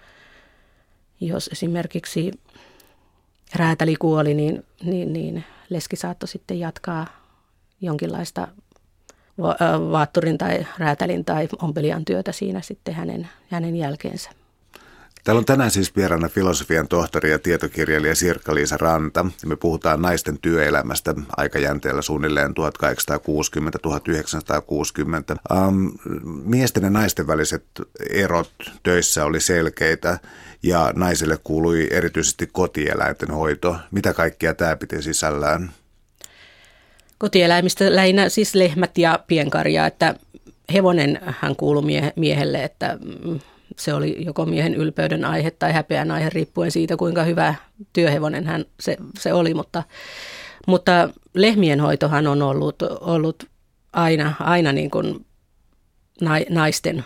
jos esimerkiksi räätäli kuoli, niin, niin, niin leski saattoi sitten jatkaa jonkinlaista vaatturin tai räätälin tai ompelijan työtä siinä sitten hänen, hänen jälkeensä. Täällä on tänään siis vieraana filosofian tohtori ja tietokirjailija Sirkka-Liisa Ranta. Me puhutaan naisten työelämästä aikajänteellä suunnilleen tuhatkahdeksansataakuusikymmentä tuhatyhdeksänsataakuusikymmentä. Ähm, miesten ja naisten väliset erot töissä oli selkeitä ja naisille kuului erityisesti kotieläinten hoito. Mitä kaikkea tämä piti sisällään? Kotieläimistä lähinnä siis lehmät ja pienkarja, että hevonen hän kuului mie- miehelle, että se oli joko miehen ylpeyden aihe tai häpeän aihe riippuen siitä, kuinka hyvä työhevonen hän se, se oli, mutta, mutta lehmien hoitohan on ollut, ollut aina, aina niin kuin naisten,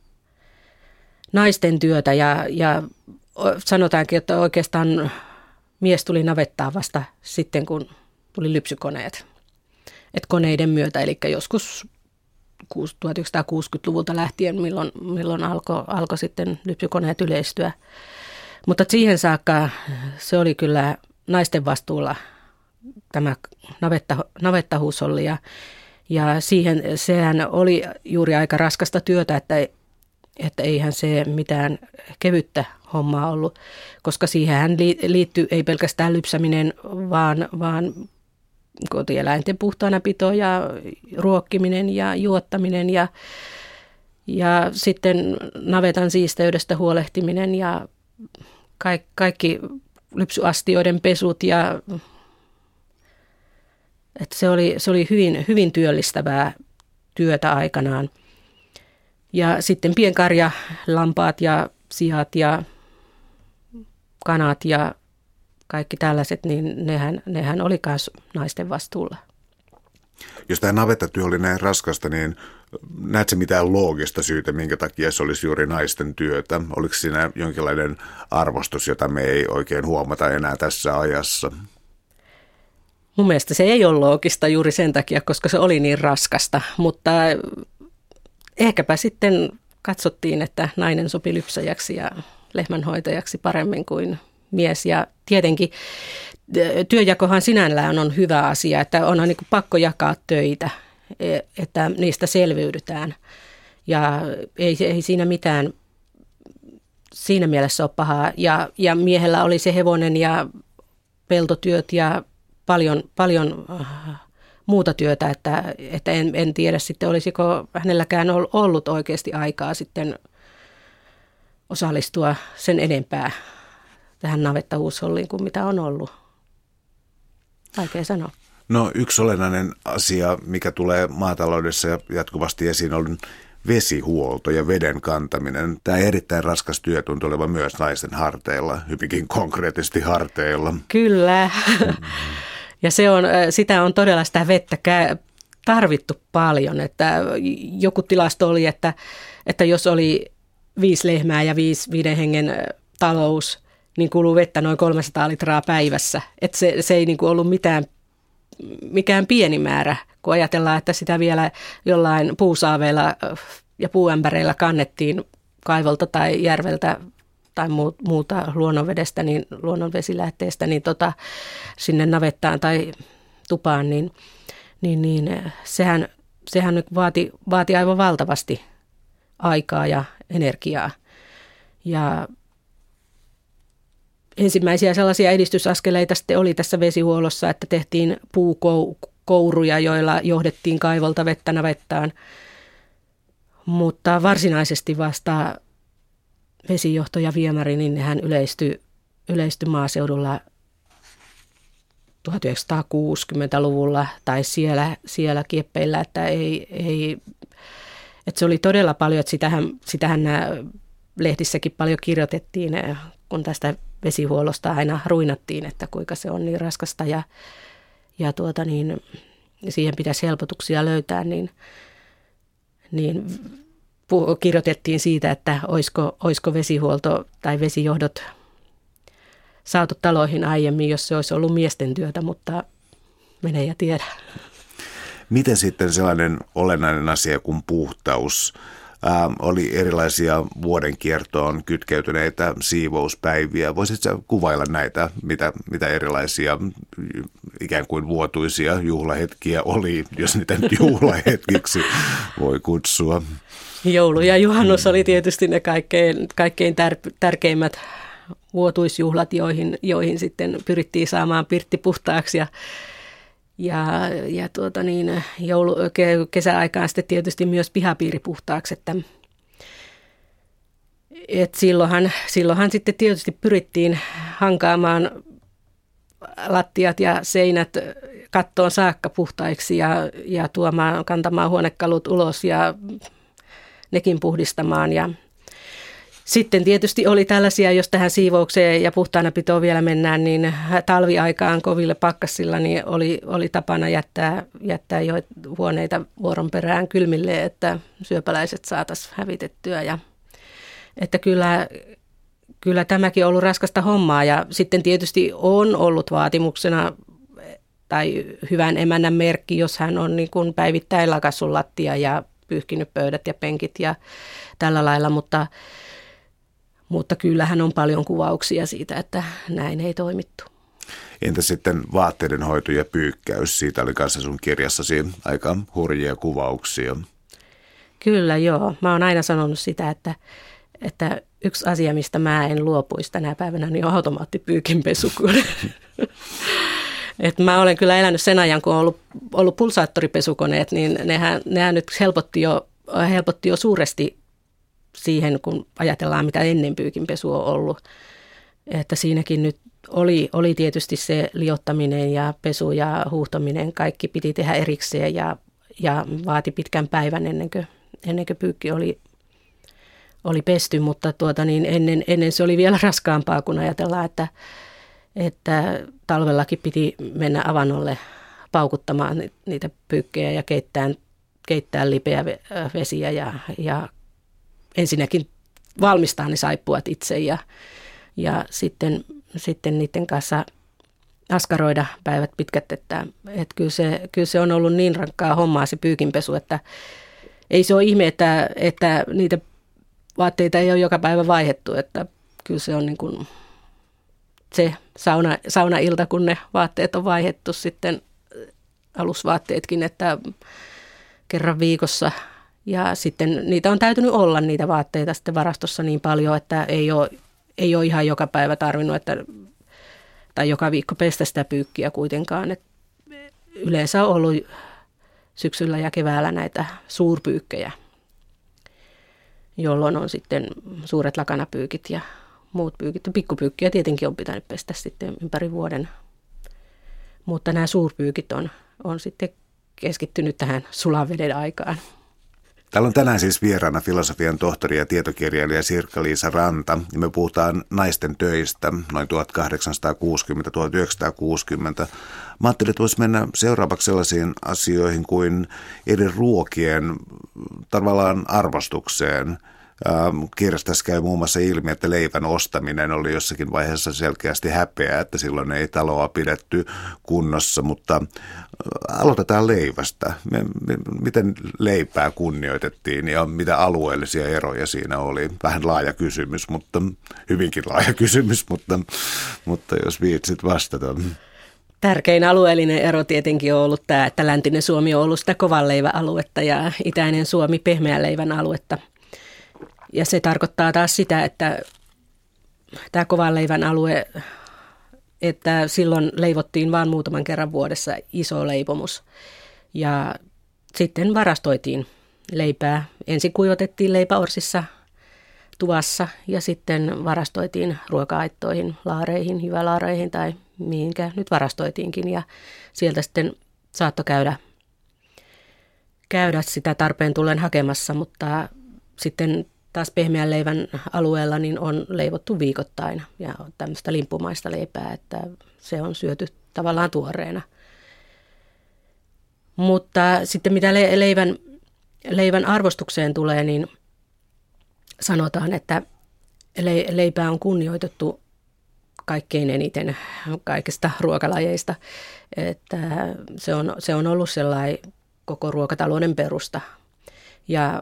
naisten työtä ja, ja sanotaankin, että oikeastaan mies tuli navettaan vasta sitten, kun tuli lypsykoneet. Et koneiden myötä, eli joskus tuhatyhdeksänsataakuusikymmentäluvulta lähtien, milloin, milloin alkoi alko sitten lypsykoneet yleistyä. Mutta siihen saakka se oli kyllä naisten vastuulla tämä navetta, navettahuusholli ja, ja siihen sehän oli juuri aika raskasta työtä, että, että eihän se mitään kevyttä hommaa ollut, koska siihen liittyy ei pelkästään lypsäminen, vaan, vaan kotieläinten puhtaanapito ja ruokkiminen ja juottaminen ja, ja sitten navetan siisteydestä huolehtiminen ja kaikki, kaikki lypsyastioiden pesut. Ja, että se oli, se oli hyvin, hyvin työllistävää työtä aikanaan. Ja sitten pienkarja, lampaat ja siat ja kanat ja kaikki tällaiset, niin nehän, nehän oli myös naisten vastuulla. Jos tämä navettatyö oli näin raskasta, niin näetkö mitään loogista syytä, minkä takia se olisi juuri naisten työtä? Oliko siinä jonkinlainen arvostus, jota me ei oikein huomata enää tässä ajassa? Mun mielestä se ei ole loogista juuri sen takia, koska se oli niin raskasta, mutta ehkäpä sitten katsottiin, että nainen sopi lypsäjäksi ja lehmänhoitajaksi paremmin kuin mies. Ja tietenkin työjakohan sinällään on hyvä asia, että onhan niin kuin pakko jakaa töitä, että niistä selviydytään. Ja ei, ei siinä mitään siinä mielessä ole pahaa. Ja, ja miehellä oli se hevonen ja peltotyöt ja paljon, paljon muuta työtä, että, että en, en tiedä sitten olisiko hänelläkään ollut oikeasti aikaa sitten osallistua sen enempää tähän navettahuusholliin kuin mitä on ollut. Vaikea sanoa. No yksi olennainen asia, mikä tulee maataloudessa ja jatkuvasti esiin, on vesihuolto ja veden kantaminen. Tämä erittäin raskas työ tuntuu olevan myös naisten harteilla, hyvinkin konkreettisesti harteilla. Kyllä. Ja se on, sitä on todella sitä vettä tarvittu paljon. Että joku tilasto oli, että, että jos oli viisi lehmää ja viisi, viiden hengen talous, niin kuluu vettä noin kolmesataa litraa päivässä. Että se, se ei niin kuin ollut mitään, mikään pieni määrä, kun ajatellaan, että sitä vielä jollain puusaaveilla ja puuämpäreillä kannettiin kaivolta tai järveltä tai muuta luonnonvedestä, niin luonnonvesilähteestä, niin tota, sinne navettaan tai tupaan, niin, niin, niin sehän, sehän vaati, vaati aivan valtavasti aikaa ja energiaa. Ja ensimmäisiä sellaisia edistysaskeleita sitten oli tässä vesihuollossa, että tehtiin puukouruja, joilla johdettiin kaivolta vettä navettaan. Mutta varsinaisesti vasta vesijohto ja viemäri, niin nehän yleistyi, yleistyi maaseudulla tuhatyhdeksänsataakuusikymmentäluvulla tai siellä, siellä kieppeillä, että, ei, ei, että se oli todella paljon, että sitähän, sitähän nämä lehdissäkin paljon kirjoitettiin, kun tästä vesihuollosta aina ruinattiin, että kuinka se on niin raskasta ja, ja tuota niin, siihen pitäisi helpotuksia löytää, niin, niin kirjoitettiin siitä, että olisiko, olisiko vesihuolto tai vesijohdot saatu taloihin aiemmin, jos se olisi ollut miesten työtä, mutta mene ja tiedä. Miten sitten sellainen olennainen asia kuin puhtaus? Ää, oli erilaisia vuodenkiertoon kytkeytyneitä siivouspäiviä. Voisitko kuvailla näitä, mitä, mitä erilaisia ikään kuin vuotuisia juhlahetkiä oli, jos niitä juhlahetkiksi voi kutsua? Joulu ja juhannus oli tietysti ne kaikkein, kaikkein tär- tärkeimmät vuotuisjuhlat, joihin, joihin sitten pyrittiin saamaan pirtti puhtaaksi ja, ja, ja tuota niin, joulu, kesäaikaan sitten tietysti myös pihapiiri puhtaaksi. Että, et silloinhan, silloinhan sitten tietysti pyrittiin hankaamaan lattiat ja seinät kattoon saakka puhtaiksi ja, ja tuomaan, kantamaan huonekalut ulos ja nekin puhdistamaan. Ja sitten tietysti oli tällaisia, jos tähän siivoukseen ja puhtaanapitoon vielä mennään, niin talviaikaan koville pakkasilla niin oli, oli tapana jättää, jättää jo huoneita vuoron perään kylmille, että syöpäläiset saataisiin hävitettyä. Ja, että kyllä, kyllä tämäkin on ollut raskasta hommaa ja sitten tietysti on ollut vaatimuksena tai hyvän emännän merkki, jos hän on niin kuin päivittäin lakassut lattia ja pyyhkinyt pöydät ja penkit ja tällä lailla, mutta Mutta kyllähän on paljon kuvauksia siitä, että näin ei toimittu. Entä sitten vaatteiden hoito ja pyykkäys? Siitä oli kanssa sun kirjassasi aika hurjia kuvauksia. Kyllä joo. Mä oon aina sanonut sitä, että, että yksi asia, mistä mä en luopuisi tänä päivänä, niin on automaattipyykinpesu. Et mä olen kyllä elänyt sen ajan, kun on ollut, ollut pulsaattoripesukoneet, niin nehän, nehän nyt helpotti jo, helpotti jo suuresti siihen, kun ajatellaan, mitä ennen pyykinpesu on ollut. Että siinäkin nyt oli, oli tietysti se liottaminen ja pesu ja huuhtominen, kaikki piti tehdä erikseen ja, ja vaati pitkän päivän ennen kuin, ennen kuin pyykki oli, oli pesty, mutta tuota niin ennen, ennen se oli vielä raskaampaa, kun ajatellaan, että, että talvellakin piti mennä avannolle paukuttamaan niitä pyykkejä ja keittää, keittää lipeä vesiä ja, ja ensinnäkin valmistaa ne saippuat itse ja, ja sitten, sitten niiden kanssa askaroida päivät pitkät, että, että kyllä, se, kyllä se on ollut niin rankkaa hommaa se pyykinpesu, että ei se ole ihme, että, että niitä vaatteita ei ole joka päivä vaihdettu, että kyllä se on niin kuin se sauna, saunailta, kun ne vaatteet on vaihdettu sitten alusvaatteetkin, että kerran viikossa. Ja sitten niitä on täytynyt olla niitä vaatteita sitten varastossa niin paljon, että ei ole, ei ole ihan joka päivä tarvinnut, että, tai joka viikko pestä sitä pyykkiä kuitenkaan. Et yleensä on ollut syksyllä ja keväällä näitä suurpyykkejä, jolloin on sitten suuret lakanapyykit ja muut pyykit. Pikkupyykkiä tietenkin on pitänyt pestä sitten ympäri vuoden, mutta nämä suurpyykit on, on sitten keskittynyt tähän sulan veden aikaan. Täällä on tänään siis vieraana filosofian tohtori ja tietokirjailija Sirkka-Liisa Ranta. Ja me puhutaan naisten töistä noin tuhatkahdeksansataakuusikymmentä tuhatyhdeksänsataakuusikymmentä. Mä ajattelin, että voisi mennä seuraavaksi sellaisiin asioihin kuin eri ruokien tavallaan arvostukseen. Kirjasta käy muun muassa ilmi, että leivän ostaminen oli jossakin vaiheessa selkeästi häpeää, että silloin ei taloa pidetty kunnossa, mutta aloitetaan leivästä. Miten leipää kunnioitettiin ja mitä alueellisia eroja siinä oli? Vähän laaja kysymys, mutta hyvinkin laaja kysymys, mutta, mutta jos viitsit vastata. Tärkein alueellinen ero tietenkin on ollut tämä, että läntinen Suomi on ollut sitä kovan leivän aluetta ja itäinen Suomi pehmeän leivän aluetta. Ja se tarkoittaa taas sitä, että tämä kovan leivän alue, että silloin leivottiin vain muutaman kerran vuodessa iso leipomus ja sitten varastoitiin leipää. Ensin kuivatettiin leipäorsissa tuvassa ja sitten varastoitiin ruoka-aittoihin, laareihin, jyvälaareihin tai mihinkä nyt varastoitiinkin. Ja sieltä sitten saattoi käydä, käydä sitä tarpeen tullen hakemassa, mutta sitten taas pehmeän leivän alueella niin on leivottu viikoittain ja tämmöistä limppumaista leipää, että se on syöty tavallaan tuoreena. Mutta sitten mitä leivän, leivän arvostukseen tulee, niin sanotaan, että leipää on kunnioitettu kaikkein eniten kaikista ruokalajeista. Että se, on, se on ollut sellainen koko ruokatalouden perusta. Ja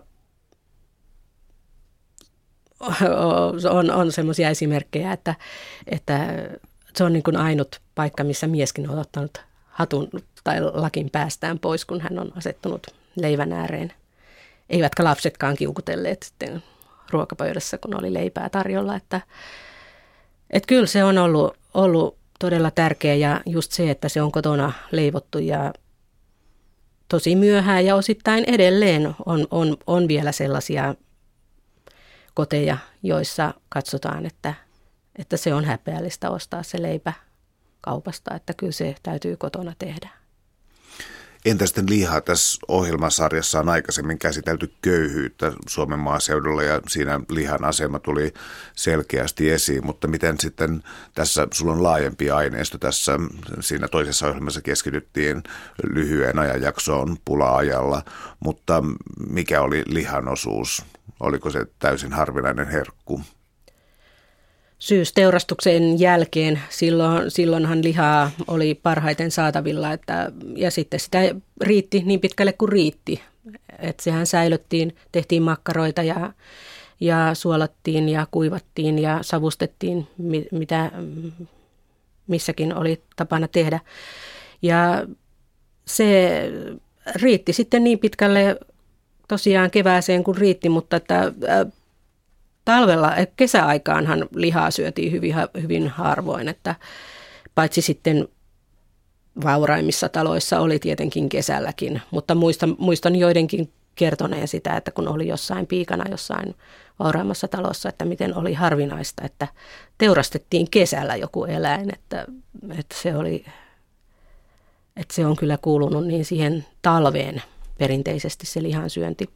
on, on semmoisia esimerkkejä, että, että se on niin kuin ainut paikka, missä mieskin on ottanut hatun tai lakin päästään pois, kun hän on asettunut leivän ääreen. Eivätkä lapsetkaan kiukutelleet sitten ruokapöydässä, kun oli leipää tarjolla. Että, että kyllä se on ollut, ollut todella tärkeä ja just se, että se on kotona leivottu ja tosi myöhään ja osittain edelleen on, on, on vielä sellaisia koteja, joissa katsotaan, että, että se on häpeällistä ostaa se leipä kaupasta, että kyllä se täytyy kotona tehdä. Entä sitten liha? Tässä ohjelmasarjassa on aikaisemmin käsitelty köyhyyttä Suomen maaseudulla ja siinä lihan asema tuli selkeästi esiin, mutta miten sitten tässä, sulla on laajempi aineisto tässä, siinä toisessa ohjelmassa keskityttiin lyhyen ajanjaksoon pula-ajalla, mutta mikä oli lihan osuus? Oliko se täysin harvinainen herkku? Syysteurastuksen jälkeen, silloin, silloinhan lihaa oli parhaiten saatavilla että, ja sitten sitä riitti niin pitkälle kuin riitti. Että sehän säilöttiin, tehtiin makkaroita ja, ja suolattiin ja kuivattiin ja savustettiin, mitä missäkin oli tapana tehdä. Ja se riitti sitten niin pitkälle tosiaan kevääseen kuin riitti, mutta että talvella, kesäaikaanhan lihaa syötiin hyvin, hyvin harvoin, että paitsi sitten vauraimmissa taloissa oli tietenkin kesälläkin, mutta muistan, muistan joidenkin kertoneen sitä, että kun oli jossain piikana jossain vauraimmassa talossa, että miten oli harvinaista, että teurastettiin kesällä joku eläin, että, että, se, oli, että se on kyllä kuulunut niin siihen talveen perinteisesti se lihansyönti.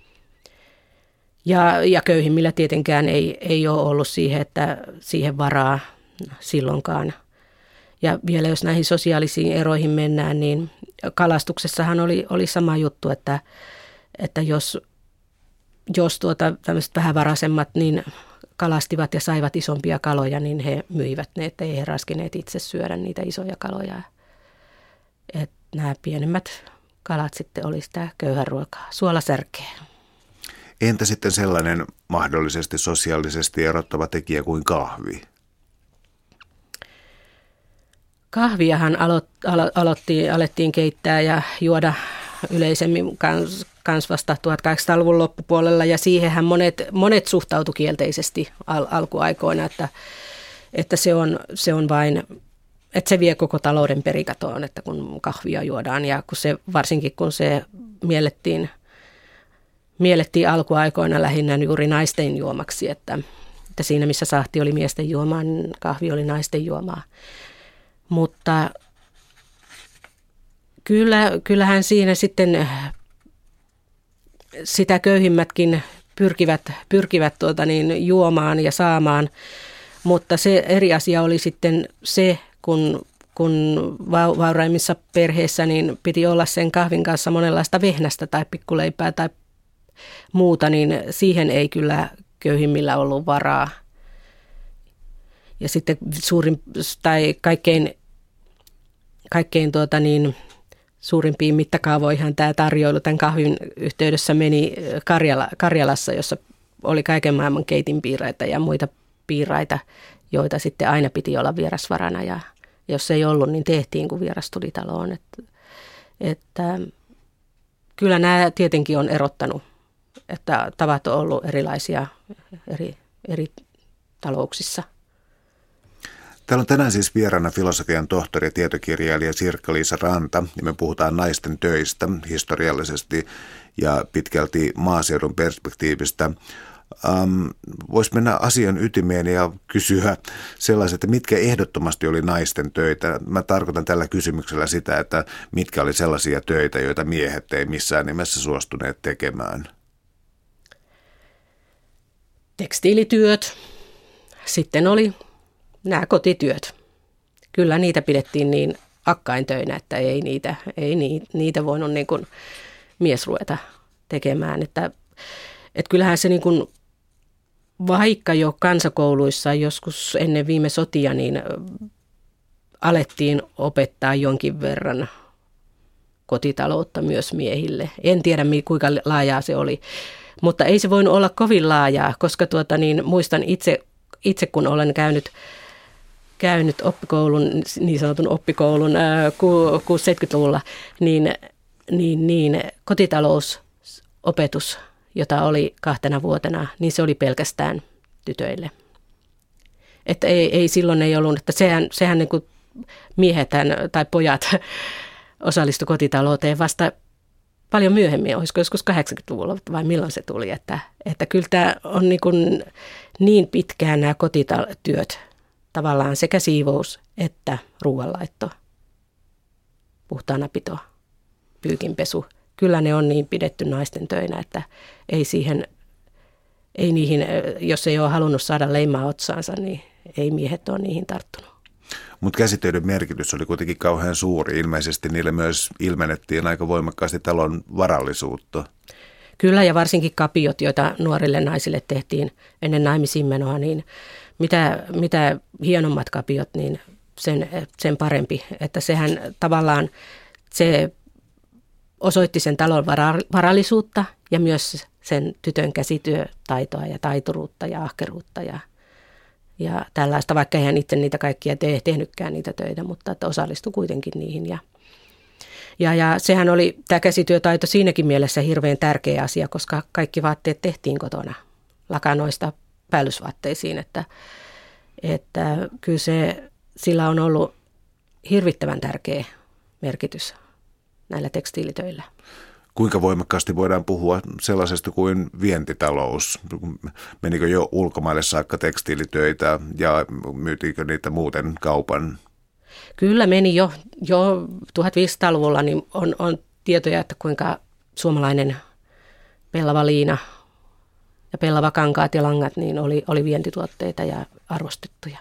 Ja, ja köyhimmillä tietenkään ei, ei ole ollut siihen, että siihen varaa silloinkaan. Ja vielä jos näihin sosiaalisiin eroihin mennään, niin kalastuksessahan oli, oli sama juttu, että, että jos, jos tuota, tämmöiset vähävaraisemmat niin kalastivat ja saivat isompia kaloja, niin he myivät ne, että ei he raskineet itse syödä niitä isoja kaloja. Et nämä pienemmät kalat sitten oli sitä köyhän ruokaa, suolasärkeä. Entä sitten sellainen mahdollisesti sosiaalisesti erottava tekijä kuin kahvi? Kahviahan alo, alo, aloitti, alettiin keittää ja juoda yleisemmin kans, kans vasta tuhatkahdeksansataaluvun loppupuolella ja siihenhän monet, monet suhtautu kielteisesti al, alkuaikoina, että, että se, on, se on vain, että se vie koko talouden perikatoon, että kun kahvia juodaan ja kun se, varsinkin kun se miellettiin Miellettiin alkuaikoina lähinnä juuri naisten juomaksi, että, että siinä missä sahti oli miesten juomaa, niin kahvi oli naisten juomaa. Mutta kyllä, kyllähän siinä sitten sitä köyhimmätkin pyrkivät, pyrkivät tuota niin, juomaan ja saamaan, mutta se eri asia oli sitten se, kun, kun vauraimmissa perheissä niin piti olla sen kahvin kanssa monenlaista vehnästä tai pikkuleipää tai muuta, niin siihen ei kyllä köyhimmillä ollut varaa. Ja sitten suurin tai kaikkein, kaikkein tuota niin, suurimpiin mittakaavoihin tämä tarjoilu tämän kahvin yhteydessä meni Karjala, Karjalassa, jossa oli kaiken maailman keitinpiiraita ja muita piiraita, joita sitten aina piti olla vierasvarana ja, Jos ei ollut, niin tehtiin, kun vieras tuli taloon. Että, että kyllä nämä tietenkin on erottanut, että tavat on ollut erilaisia eri, eri talouksissa. Täällä on tänään siis vieraana filosofian tohtori ja tietokirjailija Sirkka-Liisa Ranta, ja me puhutaan naisten töistä historiallisesti ja pitkälti maaseudun perspektiivistä. Ähm, Voisi mennä asian ytimeen ja kysyä sellaiset, että mitkä ehdottomasti oli naisten töitä. Mä tarkoitan tällä kysymyksellä sitä, että mitkä oli sellaisia töitä, joita miehet ei missään nimessä suostuneet tekemään. Tekstiilityöt, sitten oli nämä kotityöt. Kyllä niitä pidettiin niin akkaintöinä, että ei niitä, ei niitä voinut niin kuin mies ruveta tekemään. Että, että kyllähän se niin kuin, vaikka jo kansakouluissa joskus ennen viime sotia, niin alettiin opettaa jonkin verran kotitaloutta myös miehille. En tiedä kuinka laajaa se oli, mutta ei se voinut olla kovin laajaa, koska tuota, niin, muistan itse, itse kun olen käynyt käynyt oppikoulun, niin sanotun oppikoulun kuusikymmentä-seitsemänkymmentäluvulla, niin, niin, niin kotitalousopetus, jota oli kahtena vuotena, niin se oli pelkästään tytöille. Että ei, ei silloin ei ollut, että sehän, sehän niin kuin miehethän tai pojat osallistu kotitalouteen vasta paljon myöhemmin, olisiko joskus kahdeksankymmentäluvulla vai milloin se tuli, että, että kyllä tämä on niin, kuin niin pitkään nämä kotityöt, tavallaan sekä siivous että ruoanlaitto, puhtaanapito, pyykinpesu. Kyllä ne on niin pidetty naisten töinä, että ei siihen, ei niihin, jos ei ole halunnut saada leimaa otsaansa, niin ei miehet ole niihin tarttunut. Mutta käsitöiden merkitys oli kuitenkin kauhean suuri. Ilmeisesti niille myös ilmennettiin aika voimakkaasti talon varallisuutta. Kyllä, ja varsinkin kapiot, joita nuorille naisille tehtiin ennen naimisiin menoa, niin mitä, mitä hienommat kapiot, niin sen, sen parempi. Että sehän tavallaan se osoitti sen talon varallisuutta ja myös sen tytön käsityötaitoa ja taituruutta ja ahkeruutta ja, ja tällaista, vaikka eihän itse niitä kaikkia te, tehnytkään niitä töitä, mutta että osallistui kuitenkin niihin. Ja, ja, ja sehän oli tämä käsityötaito siinäkin mielessä hirveän tärkeä asia, koska kaikki vaatteet tehtiin kotona lakanoista päällysvaatteisiin, että, että kyllä se, sillä on ollut hirvittävän tärkeä merkitys näillä tekstiilitöillä. Kuinka voimakkaasti voidaan puhua sellaisesta kuin vientitalous? Menikö jo ulkomaille saakka tekstiilitöitä ja myytiinkö niitä muuten kaupan? Kyllä meni jo, jo tuhatviisisataaluvulla, niin on, on tietoja, että kuinka suomalainen pellava liina ja pellavakankaat ja langat niin oli, oli vientituotteita ja arvostettuja.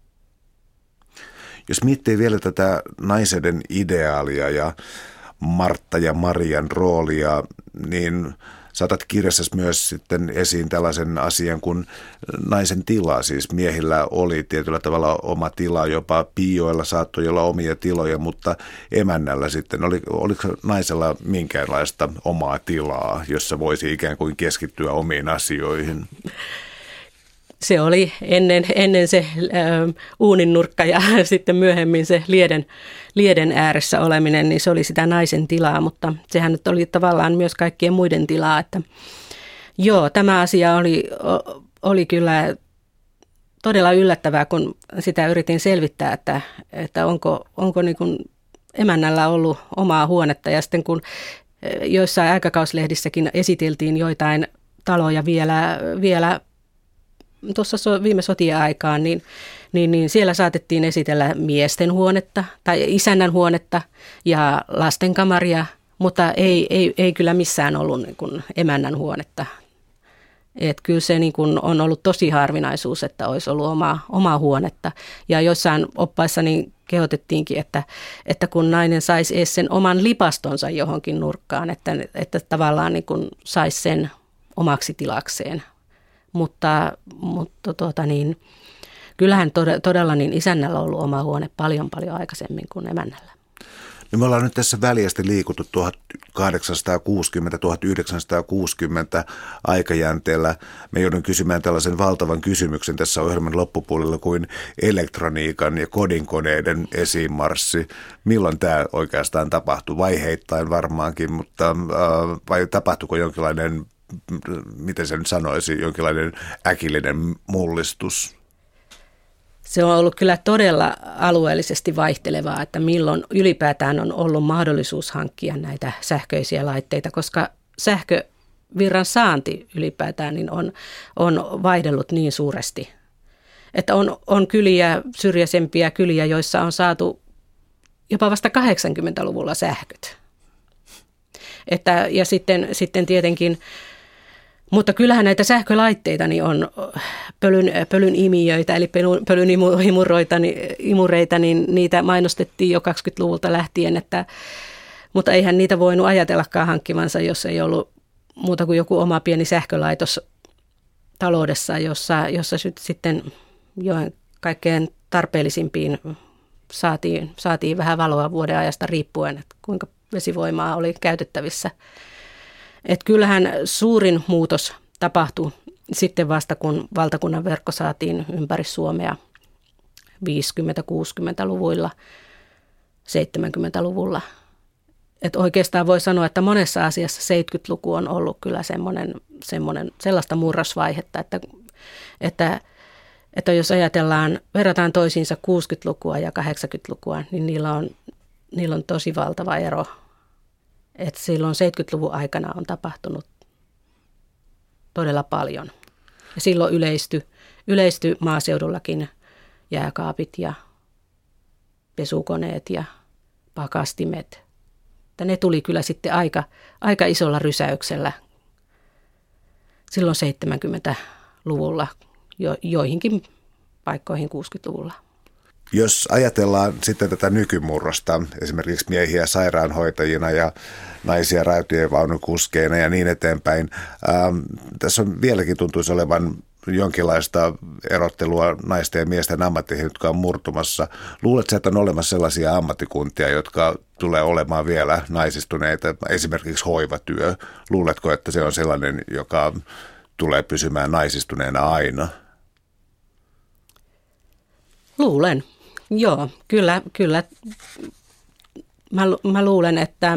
Jos miettii vielä tätä naisen ideaalia ja Martta ja Marian roolia, niin saatat kirjassasi myös sitten esiin tällaisen asian kuin naisen tila. Siis miehillä oli tietyllä tavalla oma tila, jopa piioilla saattoi olla omia tiloja, mutta emännällä sitten, oli, oliko naisella minkäänlaista omaa tilaa, jossa voisi ikään kuin keskittyä omiin asioihin? Se oli ennen, ennen se äh, uunin nurkka ja sitten myöhemmin se lieden, lieden ääressä oleminen, niin se oli sitä naisen tilaa, mutta sehän nyt oli tavallaan myös kaikkien muiden tilaa. Että joo, tämä asia oli, oli kyllä todella yllättävää, kun sitä yritin selvittää, että, että onko, onko niin kuin emännällä ollut omaa huonetta. Ja sitten kun joissain aikakauslehdissäkin esiteltiin joitain taloja vielä, vielä tuossa viime sotien aikaan, niin, niin, niin siellä saatettiin esitellä miesten huonetta tai isännän huonetta ja lastenkamaria, mutta ei, ei, ei kyllä missään ollut niin kuin emännän huonetta. Et kyllä se niin kuin on ollut tosi harvinaisuus, että olisi ollut omaa, omaa huonetta. Ja joissain oppaissa niin kehotettiinkin, että, että kun nainen saisi edes sen oman lipastonsa johonkin nurkkaan, että, että tavallaan niin kuin saisi sen omaksi tilakseen. Mutta, mutta tuota niin, kyllähän todella niin isännällä on ollut oma huone paljon paljon aikaisemmin kuin emännällä. No me ollaan nyt tässä väljästi liikuttu tuhatkahdeksansataakuusikymmentä–tuhatyhdeksänsataakuusikymmentä aikajänteellä. Me joudun kysymään tällaisen valtavan kysymyksen tässä ohjelman loppupuolella kuin elektroniikan ja kodinkoneiden esiinmarssi. Milloin tämä oikeastaan tapahtui? Vaiheittain varmaankin, mutta äh, vai tapahtuiko jonkinlainen, miten se nyt sanoisi, jonkinlainen äkillinen mullistus? Se on ollut kyllä todella alueellisesti vaihtelevaa, että milloin ylipäätään on ollut mahdollisuus hankkia näitä sähköisiä laitteita, koska sähkövirran saanti ylipäätään niin on, on vaihdellut niin suuresti. Että on, on kyliä, syrjäisempiä kyliä, joissa on saatu jopa vasta kahdeksankymmentäluvulla sähköt. Että, ja sitten, sitten tietenkin... Mutta kyllähän näitä sähkölaitteita niin on pölyn, pölyn imijöitä, eli pölyn imuroita, imureita, niin niitä mainostettiin jo kaksikymmentäluvulta lähtien, että, mutta eihän niitä voinut ajatellakaan hankkivansa, jos ei ollut muuta kuin joku oma pieni sähkölaitos taloudessa, jossa, jossa sitten jo kaikkein tarpeellisimpiin saatiin, saatiin vähän valoa vuoden ajasta riippuen, että kuinka vesivoimaa oli käytettävissä. Että kyllähän suurin muutos tapahtui sitten vasta, kun valtakunnan verkko saatiin ympäri Suomea viisikymmentä-kuusikymmentäluvuilla, seitsemänkymmentäluvulla. Että oikeastaan voi sanoa, että monessa asiassa seitsemänkymmentäluku on ollut kyllä semmoinen, semmoinen, sellaista murrosvaihetta, että, että, että jos ajatellaan, verrataan toisiinsa kuusikymmentälukua ja kahdeksankymmentälukua, niin niillä on, niillä on tosi valtava ero. Että silloin seitsemänkymmentäluvun aikana on tapahtunut todella paljon. Ja silloin yleistyi, yleistyi maaseudullakin jääkaapit ja pesukoneet ja pakastimet. Että ne tuli kyllä sitten aika, aika isolla rysäyksellä silloin seitsemänkymmentäluvulla jo, joihinkin paikkoihin kuusikymmentäluvulla. Jos ajatellaan sitten tätä nykymurrosta, esimerkiksi miehiä sairaanhoitajina ja naisia rautatievaunukuskeina ja niin eteenpäin, ähm, tässä on vieläkin tuntuisi olevan jonkinlaista erottelua naisten ja miesten ammatteihin, jotka on murtumassa. Luuletko, että on olemassa sellaisia ammattikuntia, jotka tulee olemaan vielä naisistuneita, esimerkiksi hoivatyö? Luuletko, että se on sellainen, joka tulee pysymään naisistuneena aina? Luulen. Joo, kyllä, kyllä. Mä, mä luulen, että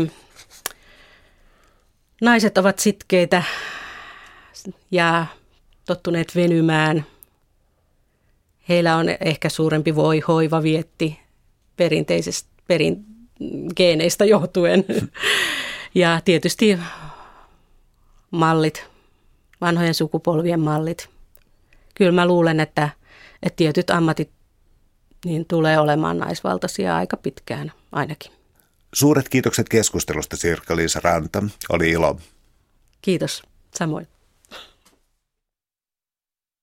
naiset ovat sitkeitä ja tottuneet venymään. Heillä on ehkä suurempi voi hoivavietti perinteisestä perin geeneistä johtuen. Ja tietysti mallit, vanhojen sukupolvien mallit. Kyllä mä luulen, että, että tietyt ammatit niin tulee olemaan naisvaltaisia aika pitkään ainakin. Suuret kiitokset keskustelusta, Sirkka-Liisa Ranta. Oli ilo. Kiitos, samoin.